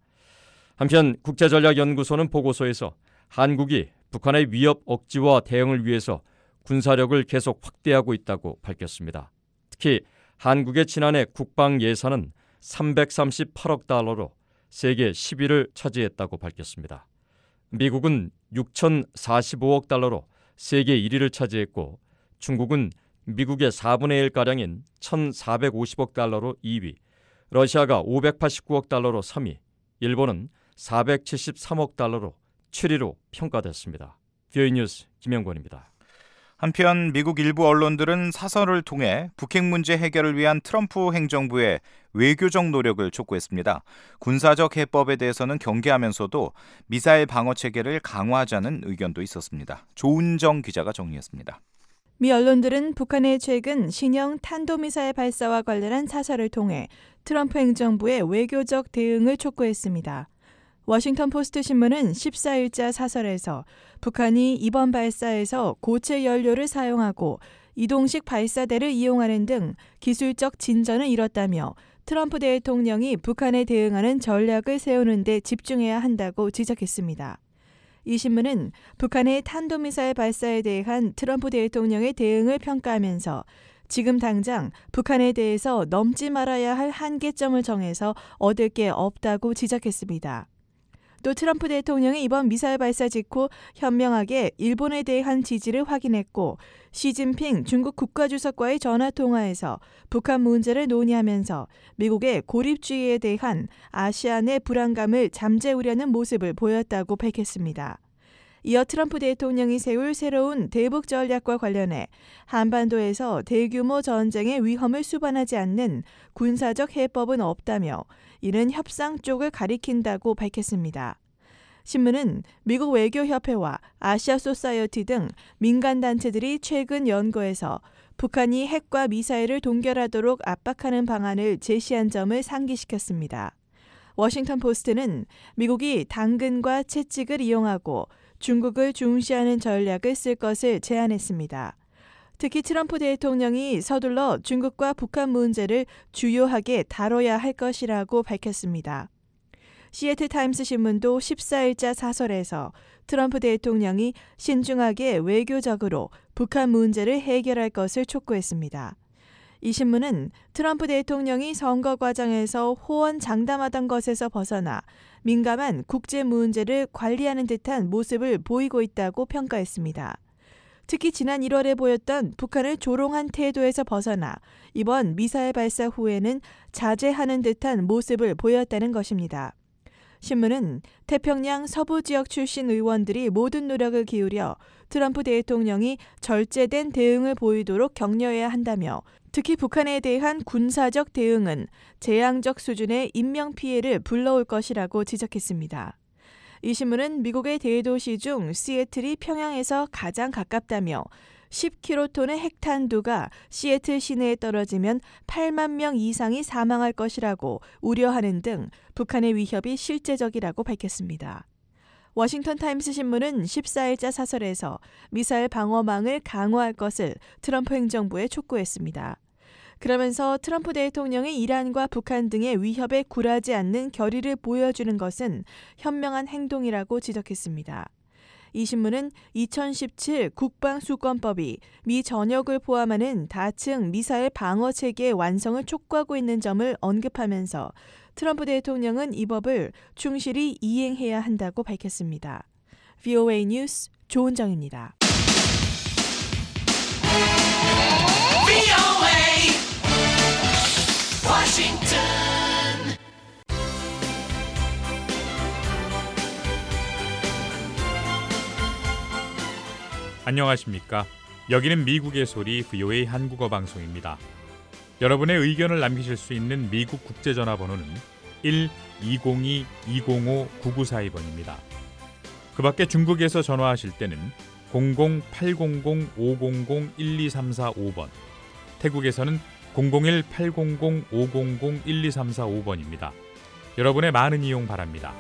한편 국제전략연구소는 보고서에서 한국이 북한의 위협 억지와 대응을 위해서 군사력을 계속 확대하고 있다고 밝혔습니다. 특히 한국의 지난해 국방 예산은 338억 달러로 세계 10위를 차지했다고 밝혔습니다. 미국은 6,045억 달러로 세계 1위를 차지했고 중국은 미국의 4분의 1가량인 1,450억 달러로 2위, 러시아가 589억 달러로 3위, 일본은 473억 달러로 7위로 평가됐습니다. BOA 뉴스 김영권입니다. 한편 미국 일부 언론들은 사설을 통해 북핵 문제 해결을 위한 트럼프 행정부의 외교적 노력을 촉구했습니다. 군사적 해법에 대해서는 경계하면서도 미사일 방어 체계를 강화하자는 의견도 있었습니다. 조은정 기자가 정리했습니다. 미 언론들은 북한의 최근 신형 탄도미사일 발사와 관련한 사설을 통해 트럼프 행정부의 외교적 대응을 촉구했습니다. 워싱턴 포스트 신문은 14일자 사설에서 북한이 이번 발사에서 고체 연료를 사용하고 이동식 발사대를 이용하는 등 기술적 진전을 이뤘다며 트럼프 대통령이 북한에 대응하는 전략을 세우는 데 집중해야 한다고 지적했습니다. 이 신문은 북한의 탄도미사일 발사에 대한 트럼프 대통령의 대응을 평가하면서 지금 당장 북한에 대해서 넘지 말아야 할 한계점을 정해서 얻을 게 없다고 지적했습니다. 또 트럼프 대통령이 이번 미사일 발사 직후 현명하게 일본에 대한 지지를 확인했고 시진핑 중국 국가주석과의 전화통화에서 북한 문제를 논의하면서 미국의 고립주의에 대한 아시안의 불안감을 잠재우려는 모습을 보였다고 밝혔습니다. 이어 트럼프 대통령이 세울 새로운 대북 전략과 관련해 한반도에서 대규모 전쟁의 위험을 수반하지 않는 군사적 해법은 없다며 이는 협상 쪽을 가리킨다고 밝혔습니다. 신문은 미국 외교협회와 아시아 소사이어티 등 민간단체들이 최근 연구에서 북한이 핵과 미사일을 동결하도록 압박하는 방안을 제시한 점을 상기시켰습니다. 워싱턴 포스트는 미국이 당근과 채찍을 이용하고 중국을 중시하는 전략을 쓸 것을 제안했습니다. 특히 트럼프 대통령이 서둘러 중국과 북한 문제를 주요하게 다뤄야 할 것이라고 밝혔습니다. 시애틀 타임스 신문도 14일자 사설에서 트럼프 대통령이 신중하게 외교적으로 북한 문제를 해결할 것을 촉구했습니다. 이 신문은 트럼프 대통령이 선거 과정에서 호언장담하던 것에서 벗어나 민감한 국제 문제를 관리하는 듯한 모습을 보이고 있다고 평가했습니다. 특히 지난 1월에 보였던 북한을 조롱한 태도에서 벗어나 이번 미사일 발사 후에는 자제하는 듯한 모습을 보였다는 것입니다. 신문은 태평양 서부 지역 출신 의원들이 모든 노력을 기울여 트럼프 대통령이 절제된 대응을 보이도록 격려해야 한다며 특히 북한에 대한 군사적 대응은 재앙적 수준의 인명피해를 불러올 것이라고 지적했습니다. 이 신문은 미국의 대도시 중 시애틀이 평양에서 가장 가깝다며 10킬로톤의 핵탄두가 시애틀 시내에 떨어지면 8만 명 이상이 사망할 것이라고 우려하는 등 북한의 위협이 실제적이라고 밝혔습니다. 워싱턴 타임스 신문은 14일자 사설에서 미사일 방어망을 강화할 것을 트럼프 행정부에 촉구했습니다. 그러면서 트럼프 대통령이 이란과 북한 등의 위협에 굴하지 않는 결의를 보여주는 것은 현명한 행동이라고 지적했습니다. 이 신문은 2017 국방수권법이 미 전역을 포함하는 다층 미사일 방어 체계의 완성을 촉구하고 있는 점을 언급하면서 트럼프 대통령은 이 법을 충실히 이행해야 한다고 밝혔습니다. VOA 뉴스 조은정입니다. 안녕하십니까? 여기는 미국의 소리 VOA 한국어 방송입니다. 여러분의 의견을 남기실 수 있는 미국 국제전화번호는 1-202-205-9942번입니다. 그 밖에 중국에서 전화하실 때는 00-800-500-12345번, 태국에서는 001-800-500-12345번입니다. 여러분의 많은 이용 바랍니다.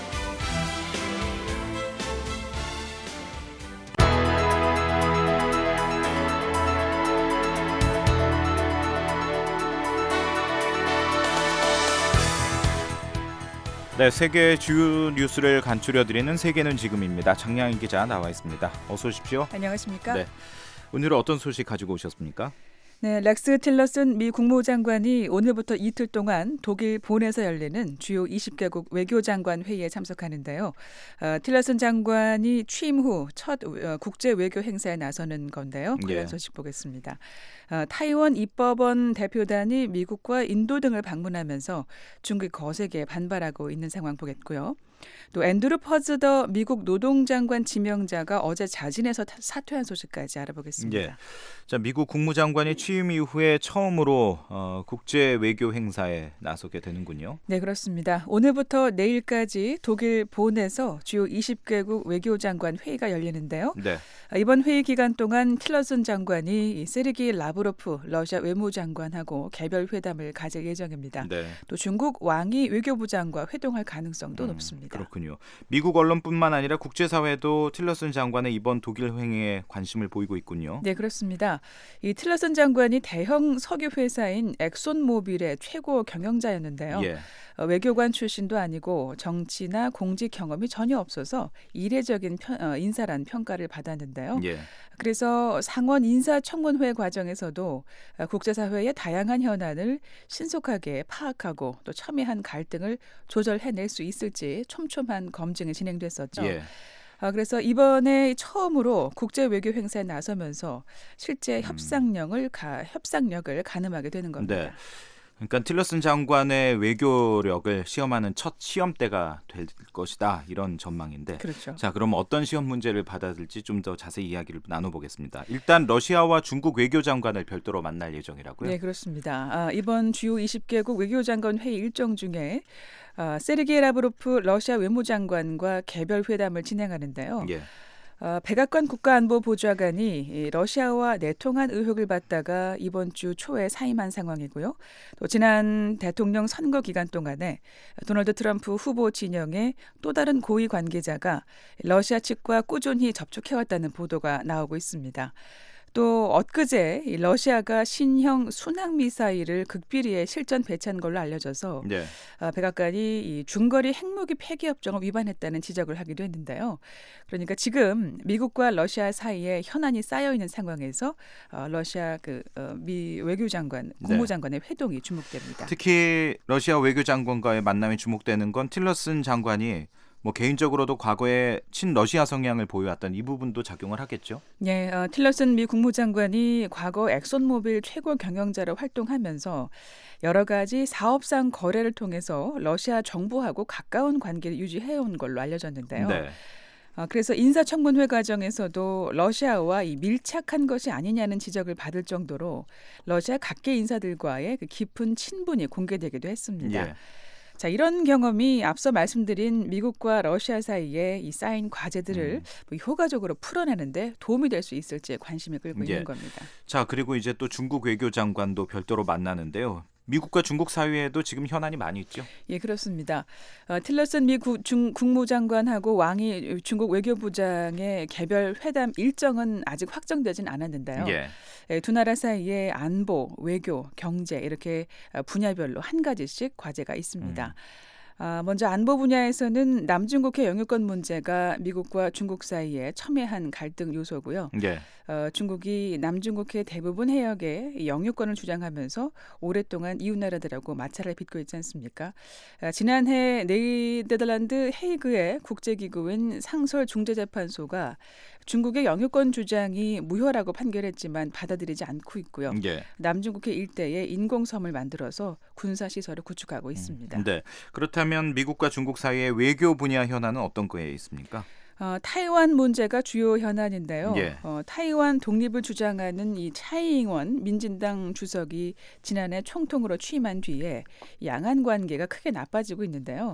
네, 세계 주요 뉴스를 간추려드리는 세계는 지금입니다. 장량희 기자 나와 있습니다. 어서 오십시오. 안녕하십니까? 네, 오늘은 어떤 소식 가지고 오셨습니까? 네, 렉스 틸러슨 미 국무장관이 오늘부터 이틀 동안 독일 본에서 열리는 주요 20개국 외교장관 회의에 참석하는데요. 틸러슨 장관이 취임 후 첫 국제 외교 행사에 나서는 건데요. 그런 소식 보겠습니다. 타이원 입법원 대표단이 미국과 인도 등을 방문하면서 중국이 거세게 반발하고 있는 상황 보겠고요. 또 앤드루 퍼즈더 미국 노동장관 지명자가 어제 자진해서 사퇴한 소식까지 알아보겠습니다. 예. 자, 미국 국무장관이 취임 이후에 처음으로 국제 외교 행사에 나서게 되는군요. 네, 그렇습니다. 오늘부터 내일까지 독일 본에서 주요 20개국 외교장관 회의가 열리는데요. 네. 이번 회의 기간 동안 틸러슨 장관이 세르게이 라브로프 러시아 외무장관하고 개별 회담을 가질 예정입니다. 네. 또 중국 왕이 외교부장과 회동할 가능성도 높습니다. 그렇군요. 미국 언론뿐만 아니라 국제사회도 틸러슨 장관의 이번 독일 행위에 관심을 보이고 있군요. 네, 그렇습니다. 이 틸러슨 장관이 대형 석유 회사인 엑손모빌의 최고 경영자였는데요. 예. 외교관 출신도 아니고 정치나 공직 경험이 전혀 없어서 이례적인 인사란 평가를 받았는데요. 예. 그래서 상원 인사청문회 과정에서도 국제사회의 다양한 현안을 신속하게 파악하고 또 첨예한 갈등을 조절해낼 수 있을지 촘촘한 검증이 진행됐었죠. 예. 그래서 이번에 처음으로 국제 외교 행사에 나서면서 실제 협상력을 가늠하게 되는 겁니다. 네. 그러니까 틸러슨 장관의 외교력을 시험하는 첫 시험대가 될 것이다, 이런 전망인데. 그렇죠. 자, 그럼 어떤 시험 문제를 받아들일지 좀 더 자세히 이야기를 나눠보겠습니다. 일단 러시아와 중국 외교장관을 별도로 만날 예정이라고요? 네, 그렇습니다. 이번 주요 20개국 외교장관 회의 일정 중에 세르게이 라브로프 러시아 외무장관과 개별 회담을 진행하는데요. 예. 백악관 국가안보보좌관이 러시아와 내통한 의혹을 받다가 이번 주 초에 사임한 상황이고요. 또 지난 대통령 선거 기간 동안에 도널드 트럼프 후보 진영의 또 다른 고위 관계자가 러시아 측과 꾸준히 접촉해왔다는 보도가 나오고 있습니다. 또 엊그제 러시아가 신형 순항미사일을 극비리에 실전 배치한 걸로 알려져서 네. 백악관이 이 중거리 핵무기 폐기협정을 위반했다는 지적을 하기도 했는데요. 그러니까 지금 미국과 러시아 사이에 현안이 쌓여있는 상황에서 러시아 미 외교장관, 국무장관의 회동이 주목됩니다. 특히 러시아 외교장관과의 만남이 주목되는 건 틸러슨 장관이 개인적으로도 과거에 친러시아 성향을 보여왔던 이 부분도 작용을 하겠죠? 네, 틸러슨 미 국무장관이 과거 엑손모빌 최고 경영자로 활동하면서 여러 가지 사업상 거래를 통해서 러시아 정부하고 가까운 관계를 유지해온 걸로 알려졌는데요. 네. 그래서 인사청문회 과정에서도 러시아와 이 밀착한 것이 아니냐는 지적을 받을 정도로 러시아 각계 인사들과의 그 깊은 친분이 공개되기도 했습니다. 예. 자, 이런 경험이 앞서 말씀드린 미국과 러시아 사이에 이 쌓인 과제들을 효과적으로 풀어내는데 도움이 될 수 있을지 관심이 끌고 있는 겁니다. 자, 그리고 이제 또 중국 외교장관도 별도로 만나는데요. 미국과 중국 사이에도 지금 현안이 많이 있죠? 예, 그렇습니다. 틸러슨 미 국무장관하고 왕이 중국 외교부장의 개별 회담 일정은 아직 확정되진 않았는데요. 예. 두 나라 사이에 안보, 외교, 경제 이렇게 분야별로 한 가지씩 과제가 있습니다. 먼저 안보 분야에서는 남중국해 영유권 문제가 미국과 중국 사이에 첨예한 갈등 요소고요. 예. 중국이 남중국해 대부분 해역에 영유권을 주장하면서 오랫동안 이웃 나라들하고 마찰을 빚고 있지 않습니까? 지난해 네덜란드 헤이그의 국제기구인 상설중재재판소가 중국의 영유권 주장이 무효라고 판결했지만 받아들이지 않고 있고요. 예. 남중국해 일대에 인공섬을 만들어서 군사시설을 구축하고 있습니다. 네. 그렇다면 미국과 중국 사이의 외교 분야 현안은 어떤 거에 있습니까? 타이완 문제가 주요 현안인데요. 예. 타이완 독립을 주장하는 이 차이잉원 민진당 주석이 지난해 총통으로 취임한 뒤에 양안 관계가 크게 나빠지고 있는데요.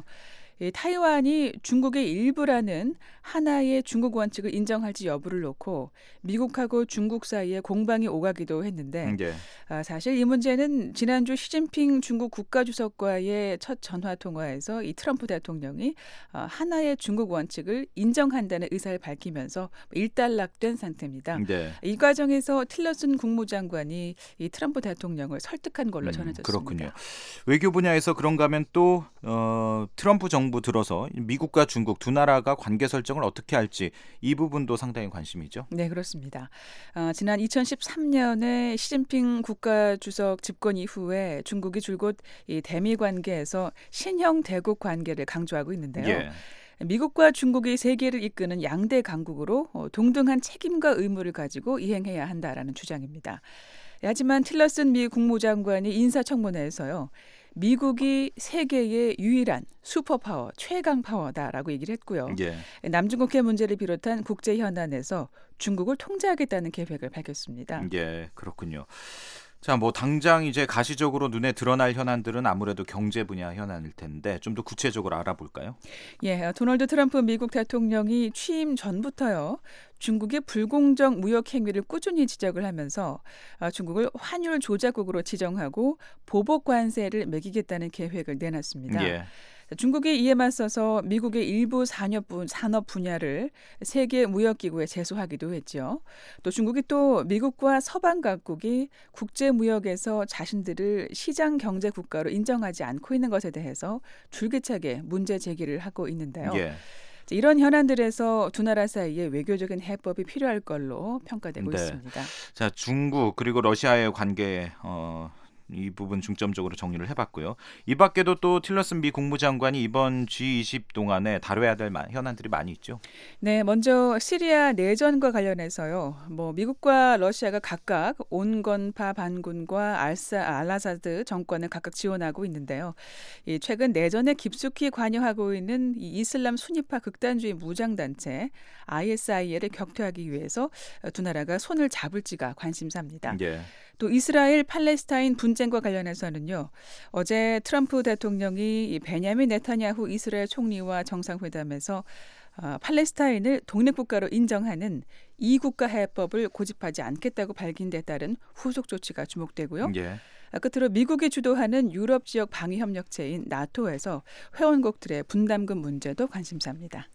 타이완이 중국의 일부라는 하나의 중국 원칙을 인정할지 여부를 놓고 미국하고 중국 사이에 공방이 오가기도 했는데 사실 이 문제는 지난주 시진핑 중국 국가주석과의 첫 전화통화에서 이 트럼프 대통령이 하나의 중국 원칙을 인정한다는 의사를 밝히면서 일단락된 상태입니다. 네. 이 과정에서 틸러슨 국무장관이 이 트럼프 대통령을 설득한 걸로 전해졌습니다. 그렇군요. 외교 분야에서 그런가 하면 또 트럼프 정부 들어서 미국과 중국 두 나라가 관계 설정을 어떻게 할지 이 부분도 상당히 관심이죠. 네, 그렇습니다. 지난 2013년에 시진핑 국가주석 집권 이후에 중국이 줄곧 이 대미 관계에서 신형 대국 관계를 강조하고 있는데요. 예. 미국과 중국이 세계를 이끄는 양대 강국으로 동등한 책임과 의무를 가지고 이행해야 한다라는 주장입니다. 하지만 틸러슨 미 국무장관이 인사청문회에서요. 미국이 세계의 유일한 슈퍼파워, 최강 파워다라고 얘기를 했고요. 예. 남중국해 문제를 비롯한 국제 현안에서 중국을 통제하겠다는 계획을 밝혔습니다. 예, 그렇군요. 자, 뭐 당장 이제 가시적으로 눈에 드러날 현안들은 아무래도 경제 분야 현안일 텐데 좀 더 구체적으로 알아볼까요? 예, 도널드 트럼프 미국 대통령이 취임 전부터요. 중국의 불공정 무역 행위를 꾸준히 지적을 하면서 중국을 환율 조작국으로 지정하고 보복 관세를 매기겠다는 계획을 내놨습니다. 예. 중국이 이에 맞서서 미국의 일부 산업 분야를 세계 무역기구에 제소하기도 했죠. 또 중국이 또 미국과 서방 각국이 국제 무역에서 자신들을 시장 경제 국가로 인정하지 않고 있는 것에 대해서 줄기차게 문제 제기를 하고 있는데요. 예. 이런 현안들에서 두 나라 사이에 외교적인 해법이 필요할 걸로 평가되고 있습니다. 자, 중국 그리고 러시아의 관계 이 부분 중점적으로 정리를 해봤고요. 이 밖에도 또 틸러슨 미 국무장관이 이번 G20 동안에 다뤄야 될 현안들이 많이 있죠. 네, 먼저 시리아 내전과 관련해서요. 미국과 러시아가 각각 온건파 반군과 알아사드 정권을 각각 지원하고 있는데요. 최근 내전에 깊숙이 관여하고 있는 이 이슬람 순위파 극단주의 무장단체 ISIL을 격퇴하기 위해서 두 나라가 손을 잡을지가 관심사입니다. 예. 또 이스라엘 팔레스타인 분쟁과 관련해서는요. 어제 트럼프 대통령이 이 베냐민 네타냐후 이스라엘 총리와 정상회담에서 팔레스타인을 독립국가로 인정하는 이국가 해법을 고집하지 않겠다고 밝힌 데 따른 후속 조치가 주목되고요. 예. 끝으로 미국이 주도하는 유럽 지역 방위 협력체인 나토에서 회원국들의 분담금 문제도 관심사입니다.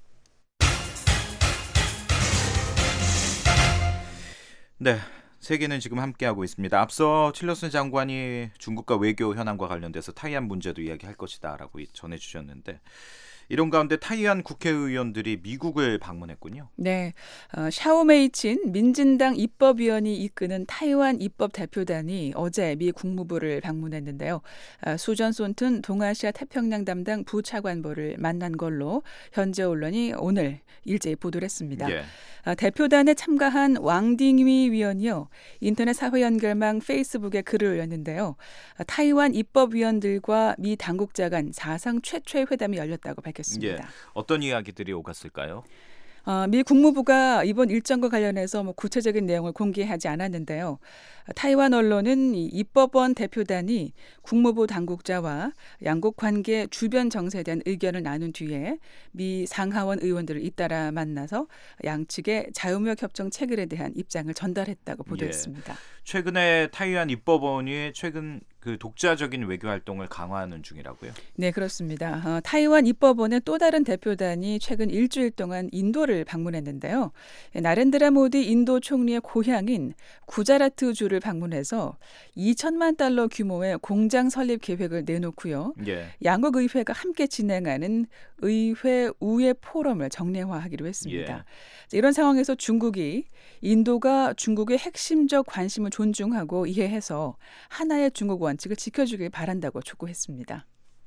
네. 세계는 지금 함께하고 있습니다. 앞서 틸러슨 장관이 중국과 외교 현안과 관련돼서 타이완 문제도 이야기할 것이다라고 전해주셨는데 이런 가운데 타이완 국회의원들이 미국을 방문했군요. 네, 샤오메이친 민진당 입법위원이 이끄는 타이완 입법 대표단이 어제 미 국무부를 방문했는데요. 수전 손튼 동아시아 태평양 담당 부차관보를 만난 걸로 현재 언론이 오늘 일제히 보도를 했습니다. 예. 대표단에 참가한 왕딩위 위원이요. 인터넷 사회 연결망 페이스북에 글을 올렸는데요. 타이완 입법위원들과 미 당국자 간 사상 최초의 회담이 열렸다고 밝혔습니다. 예. 어떤 이야기들이 오갔을까요? 미 국무부가 이번 일정과 관련해서 구체적인 내용을 공개하지 않았는데요. 타이완 언론은 이 입법원 대표단이 국무부 당국자와 양국 관계 주변 정세에 대한 의견을 나눈 뒤에 미 상하원 의원들을 잇따라 만나서 양측의 자유무역 협정 체결에 대한 입장을 전달했다고 보도했습니다. 예. 최근에 타이완 입법원이 최근 그 독자적인 외교 활동을 강화하는 중이라고요? 네, 그렇습니다. 타이완 입법원의 또 다른 대표단이 최근 일주일 동안 인도를 방문했는데요. 나렌드라 모디 인도 총리의 고향인 구자라트주를 방문해서 2천만 달러 규모의 공장 설립 계획을 내놓고요. 예. 양국 의회가 함께 진행하는 의회 우회 포럼을 정례화하기로 했습니다. 예. 이런 상황에서 중국이 인도가 중국의 핵심적 관심을 존중하고 이해해서 하나의 중국 원칙을 지켜주길 바란다고 촉구했습니다.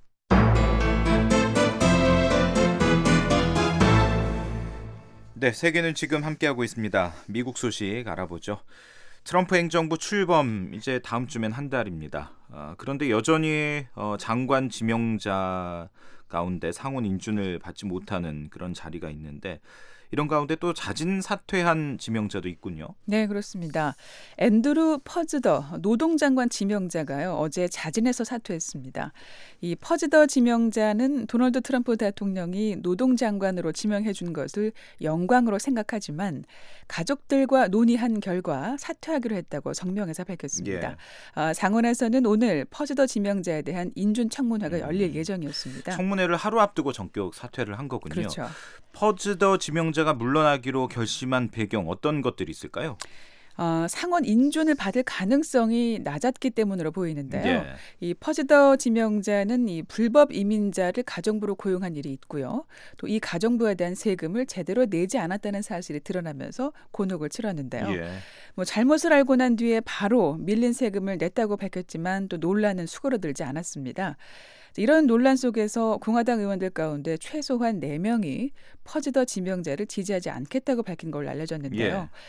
네, 세계는 지금 함께하고 있습니다. 미국 소식 알아보죠. 트럼프 행정부 출범 이제 다음 주면 한 달입니다. 그런데 여전히 장관 지명자 가운데 상원 인준을 받지 못하는 그런 자리가 있는데 이런 가운데 또 자진 사퇴한 지명자도 있군요. 네, 그렇습니다. 앤드루 퍼즈더 노동장관 지명자가요. 어제 자진해서 사퇴했습니다. 이 퍼즈더 지명자는 도널드 트럼프 대통령이 노동장관으로 지명해 준 것을 영광으로 생각하지만 가족들과 논의한 결과 사퇴하기로 했다고 성명에서 밝혔습니다. 예. 상원에서는 오늘 퍼즈더 지명자에 대한 인준 청문회가 열릴 예정이었습니다. 청문회를 하루 앞두고 전격 사퇴를 한 거군요. 그렇죠. 퍼즈더 지명자가 물러나기로 결심한 배경 어떤 것들이 있을까요? 상원 인준을 받을 가능성이 낮았기 때문으로 보이는데요. 예. 이 퍼즈더 지명자는 이 불법 이민자를 가정부로 고용한 일이 있고요. 또 이 가정부에 대한 세금을 제대로 내지 않았다는 사실이 드러나면서 곤혹을 치렀는데요. 예. 잘못을 알고 난 뒤에 바로 밀린 세금을 냈다고 밝혔지만 또 논란은 수그러들지 않았습니다. 이런 논란 속에서 공화당 의원들 가운데 최소한 4명이 퍼즈더 지명자를 지지하지 않겠다고 밝힌 걸로 알려졌는데요.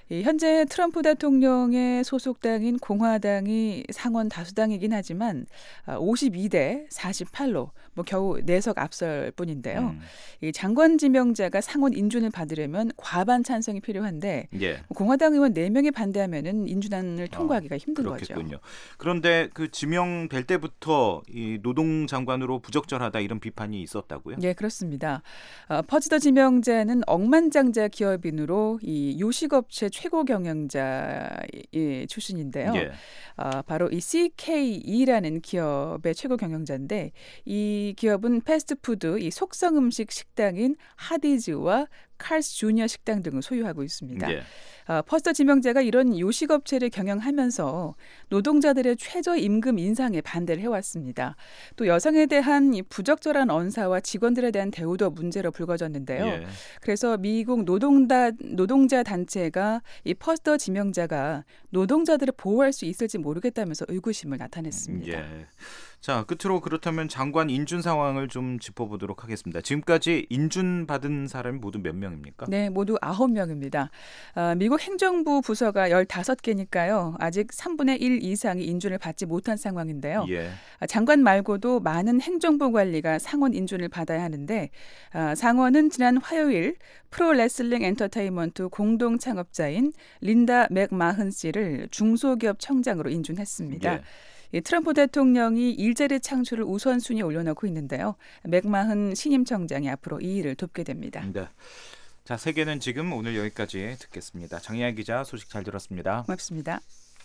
현재 트럼프 대통령의 소속당인 공화당이 상원 다수당이긴 하지만 52대 48로 겨우 4석 앞설 뿐인데요. 이 장관 지명자가 상원 인준을 받으려면 과반 찬성이 필요한데 예. 공화당 의원 4명이 반대하면은 인준안을 통과하기가 힘든 그렇겠군요. 거죠. 그런데 그 지명될 때부터 이 노동장관으로 부적절하다 이런 비판이 있었다고요? 네, 그렇습니다. 퍼즈더 지명자는 억만장자 기업인으로 이 요식업체 최고 경영자 출신인데요. 예. 바로 이 CKE라는 기업의 최고 경영자인데 이 기업은 패스트푸드 이 속성 음식 식당인 하디즈와 칼스 주니어 식당 등을 소유하고 있습니다. 예. 퍼스터 지명자가 이런 요식업체를 경영하면서 노동자들의 최저 임금 인상에 반대를 해왔습니다. 또 여성에 대한 이 부적절한 언사와 직원들에 대한 대우도 문제로 불거졌는데요. 예. 그래서 미국 노동자 단체가 이 퍼스터 지명자가 노동자들을 보호할 수 있을지 모르겠다면서 의구심을 나타냈습니다. 예. 자, 끝으로 그렇다면 장관 인준 상황을 좀 짚어보도록 하겠습니다. 지금까지 인준 받은 사람이 모두 몇 명입니까? 네, 모두 9명입니다. 미국 행정부 부서가 15개니까요. 아직 3분의 1 이상이 인준을 받지 못한 상황인데요. 예. 장관 말고도 많은 행정부 관리가 상원 인준을 받아야 하는데 상원은 지난 화요일 프로레슬링 엔터테인먼트 공동 창업자인 린다 맥마흔 씨를 중소기업 청장으로 인준했습니다. 예. 트럼프 대통령이 일자리 창출을 우선순위에 올려놓고 있는데요. 맥마흔 신임 청장이 앞으로 이 일을 돕게 됩니다. 네. 자, 세계는 지금 오늘 여기까지 듣겠습니다. 장희아 기자 소식 잘 들었습니다. 고맙습니다.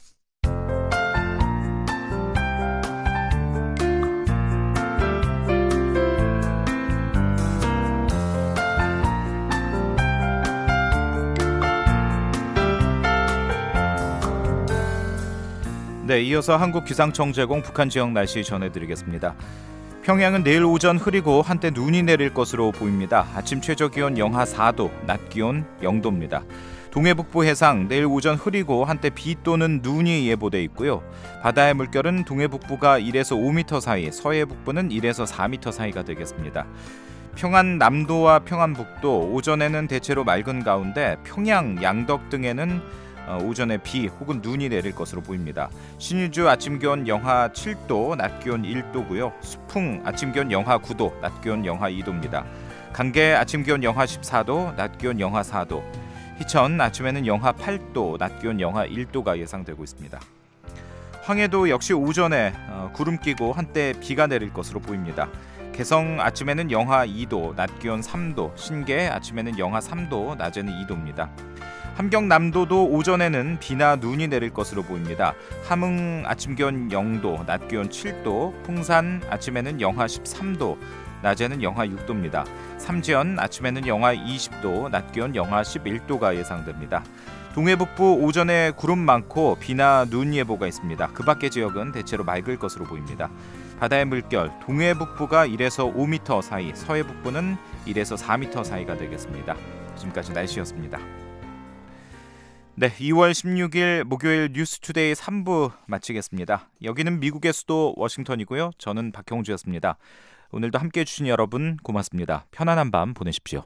네, 이어서 한국기상청제공 북한 지역 날씨 전해드리겠습니다. 평양은 내일 오전 흐리고 한때 눈이 내릴 것으로 보입니다. 아침 최저기온 영하 4도, 낮 기온 0도입니다. 동해북부 해상 내일 오전 흐리고 한때 비 또는 눈이 예보돼 있고요. 바다의 물결은 동해북부가 1에서 5m 사이, 서해북부는 1에서 4m 사이가 되겠습니다. 평안 남도와 평안북도 오전에는 대체로 맑은 가운데 평양, 양덕 등에는 오전에 비 혹은 눈이 내릴 것으로 보입니다. 신의주 아침 기온 영하 7도, 낮 기온 1도고요. 수풍 아침 기온 영하 9도, 낮 기온 영하 2도입니다. 강계 아침 기온 영하 14도, 낮 기온 영하 4도. 희천 아침에는 영하 8도, 낮 기온 영하 1도가 예상되고 있습니다. 황해도 역시 오전에 구름 끼고 한때 비가 내릴 것으로 보입니다. 개성 아침에는 영하 2도, 낮 기온 3도, 신계 아침에는 영하 3도, 낮에는 2도입니다. 함경남도도 오전에는 비나 눈이 내릴 것으로 보입니다. 함흥 아침 기온 0도, 낮 기온 7도, 풍산 아침에는 영하 13도, 낮에는 영하 6도입니다. 삼지연 아침에는 영하 20도, 낮 기온 영하 11도가 예상됩니다. 동해북부 오전에 구름 많고 비나 눈 예보가 있습니다. 그 밖의 지역은 대체로 맑을 것으로 보입니다. 바다의 물결, 동해북부가 1에서 5m 사이, 서해북부는 1에서 4m 사이가 되겠습니다. 지금까지 날씨였습니다. 네, 2월 16일 목요일 뉴스투데이 3부 마치겠습니다. 여기는 미국의 수도 워싱턴이고요. 저는 박형주였습니다. 오늘도 함께해 주신 여러분 고맙습니다. 편안한 밤 보내십시오.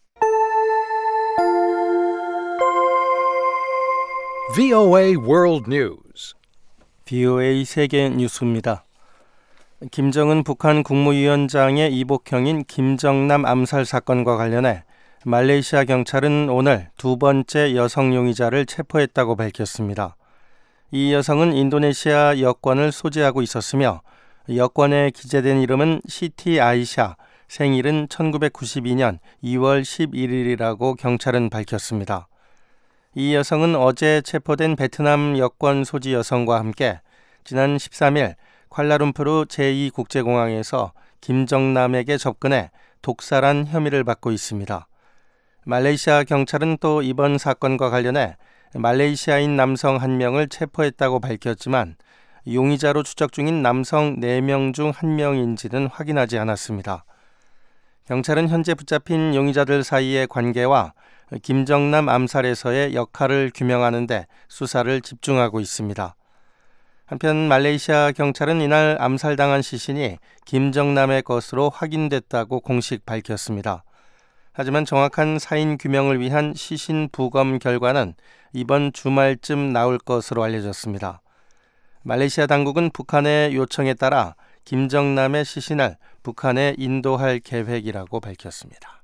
VOA World News. VOA 세계 뉴스입니다. 김정은 북한 국무위원장의 이복형인 김정남 암살 사건과 관련해 말레이시아 경찰은 오늘 두 번째 여성 용의자를 체포했다고 밝혔습니다. 이 여성은 인도네시아 여권을 소지하고 있었으며 여권에 기재된 이름은 시티 아이샤, 생일은 1992년 2월 11일이라고 경찰은 밝혔습니다. 이 여성은 어제 체포된 베트남 여권 소지 여성과 함께 지난 13일 쿠알라룸푸르 제2국제공항에서 김정남에게 접근해 독살한 혐의를 받고 있습니다. 말레이시아 경찰은 또 이번 사건과 관련해 말레이시아인 남성 1명을 체포했다고 밝혔지만 용의자로 추적 중인 남성 4명 중 1명인지는 확인하지 않았습니다. 경찰은 현재 붙잡힌 용의자들 사이의 관계와 김정남 암살에서의 역할을 규명하는 데 수사를 집중하고 있습니다. 한편 말레이시아 경찰은 이날 암살당한 시신이 김정남의 것으로 확인됐다고 공식 밝혔습니다. 하지만 정확한 사인 규명을 위한 시신 부검 결과는 이번 주말쯤 나올 것으로 알려졌습니다. 말레이시아 당국은 북한의 요청에 따라 김정남의 시신을 북한에 인도할 계획이라고 밝혔습니다.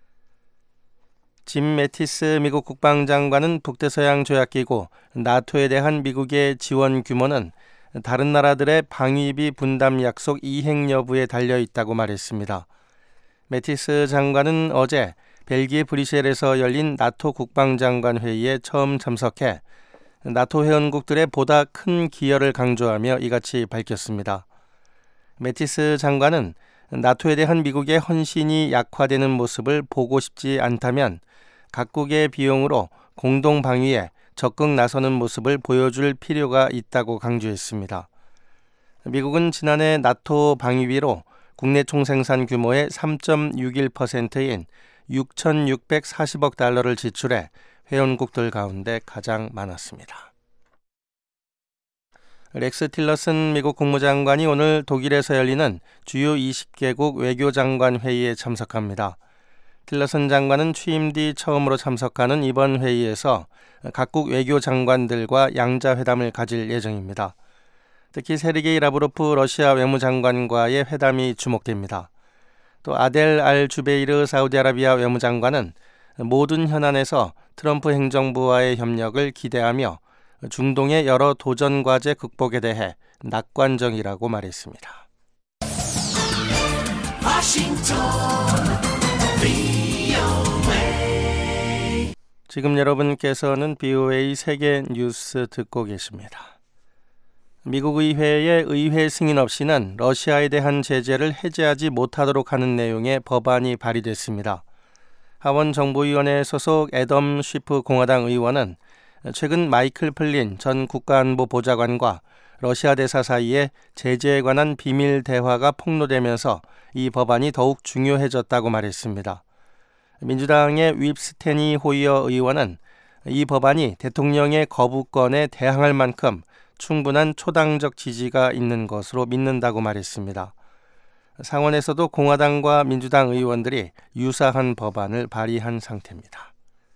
짐 매티스 미국 국방장관은 북대서양 조약기구 나토에 대한 미국의 지원 규모는 다른 나라들의 방위비 분담 약속 이행 여부에 달려있다고 말했습니다. 매티스 장관은 어제 벨기에 브뤼셀에서 열린 나토 국방장관 회의에 처음 참석해 나토 회원국들의 보다 큰 기여를 강조하며 이같이 밝혔습니다. 매티스 장관은 나토에 대한 미국의 헌신이 약화되는 모습을 보고 싶지 않다면 각국의 비용으로 공동 방위에 적극 나서는 모습을 보여줄 필요가 있다고 강조했습니다. 미국은 지난해 나토 방위비로 국내 총생산 규모의 3.61%인 6,640억 달러를 지출해 회원국들 가운데 가장 많았습니다. 렉스 틸러슨 미국 국무장관이 오늘 독일에서 열리는 주요 20개국 외교장관 회의에 참석합니다. 틸러슨 장관은 취임 뒤 처음으로 참석하는 이번 회의에서 각국 외교장관들과 양자회담을 가질 예정입니다. 특히 세르게이 라브로프 러시아 외무장관과의 회담이 주목됩니다. 또 아델 알 주베이르 사우디아라비아 외무장관은 모든 현안에서 트럼프 행정부와의 협력을 기대하며 중동의 여러 도전 과제 극복에 대해 낙관적이라고 말했습니다. 지금 여러분께서는 BOA 세계 뉴스 듣고 계십니다. 미국 의회의 의회 승인 없이는 러시아에 대한 제재를 해제하지 못하도록 하는 내용의 법안이 발의됐습니다. 하원 정보위원회 소속 애덤 쉬프 공화당 의원은 최근 마이클 플린 전 국가안보보좌관과 러시아 대사 사이에 제재에 관한 비밀 대화가 폭로되면서 이 법안이 더욱 중요해졌다고 말했습니다. 민주당의 윕스테니 호이어 의원은 이 법안이 대통령의 거부권에 대항할 만큼 충분한 초당적 지지가 있는 것으로 믿는다고 말했습니다. 상원에서도 공화당과 민주당 의원들이 유사한 법안을 발의한 상태입니다.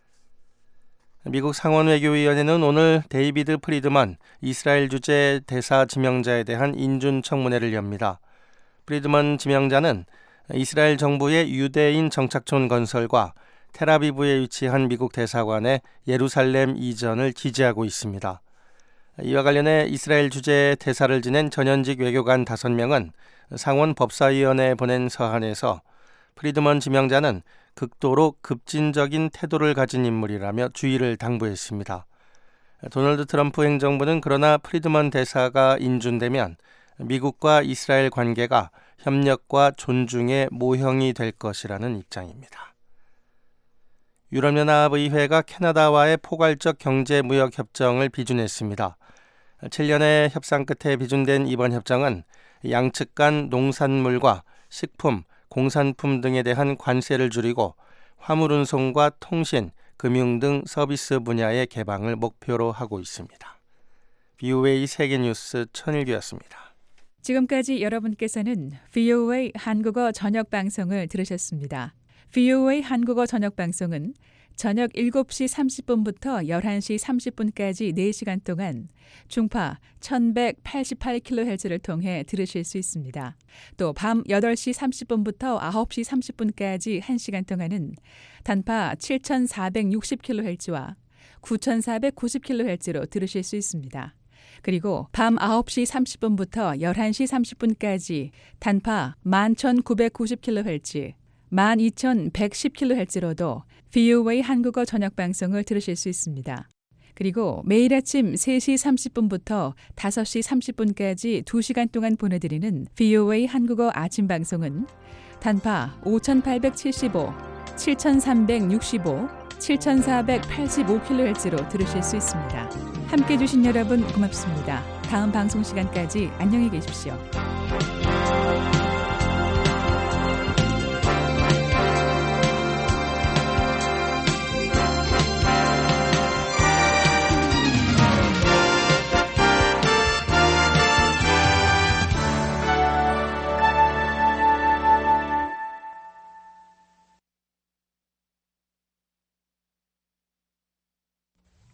미국 상원외교위원회는 오늘 데이비드 프리드먼 이스라엘 주재 대사 지명자에 대한 인준 청문회를 엽니다. 프리드먼 지명자는 이스라엘 정부의 유대인 정착촌 건설과 텔아비브에 위치한 미국 대사관의 예루살렘 이전을 지지하고 있습니다. 이와 관련해 이스라엘 주재 대사를 지낸 전현직 외교관 5명은 상원 법사위원회에 보낸 서한에서 프리드먼 지명자는 극도로 급진적인 태도를 가진 인물이라며 주의를 당부했습니다. 도널드 트럼프 행정부는 그러나 프리드먼 대사가 인준되면 미국과 이스라엘 관계가 협력과 존중의 모형이 될 것이라는 입장입니다. 유럽연합의회가 캐나다와의 포괄적 경제무역협정을 비준했습니다. 7년의 협상 끝에 비준된 이번 협정은 양측 간 농산물과 식품, 공산품 등에 대한 관세를 줄이고 화물 운송과 통신, 금융 등 서비스 분야의 개방을 목표로 하고 있습니다. BOA 세계뉴스 천일규였습니다. 지금까지 여러분께서는 VOA 한국어 저녁 방송을 들으셨습니다. VOA 한국어 저녁 방송은 저녁 7시 30분부터 11시 30분까지 4시간 동안 중파 1188kHz를 통해 들으실 수 있습니다. 또 밤 8시 30분부터 9시 30분까지 1시간 동안은 단파 7460kHz와 9490kHz로 들으실 수 있습니다. 그리고 밤 9시 30분부터 11시 30분까지 단파 11990kHz, 12110kHz로도 VOA 한국어 저녁 방송을 들으실 수 있습니다. 그리고 매일 아침 3시 30분부터 5시 30분까지 2시간 동안 보내드리는 VOA 한국어 아침 방송은 단파 5875, 7365, 7485kHz로 들으실 수 있습니다. 함께해 주신 여러분 고맙습니다. 다음 방송 시간까지 안녕히 계십시오.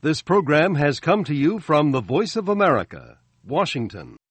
This program has come to you from the Voice of America, Washington.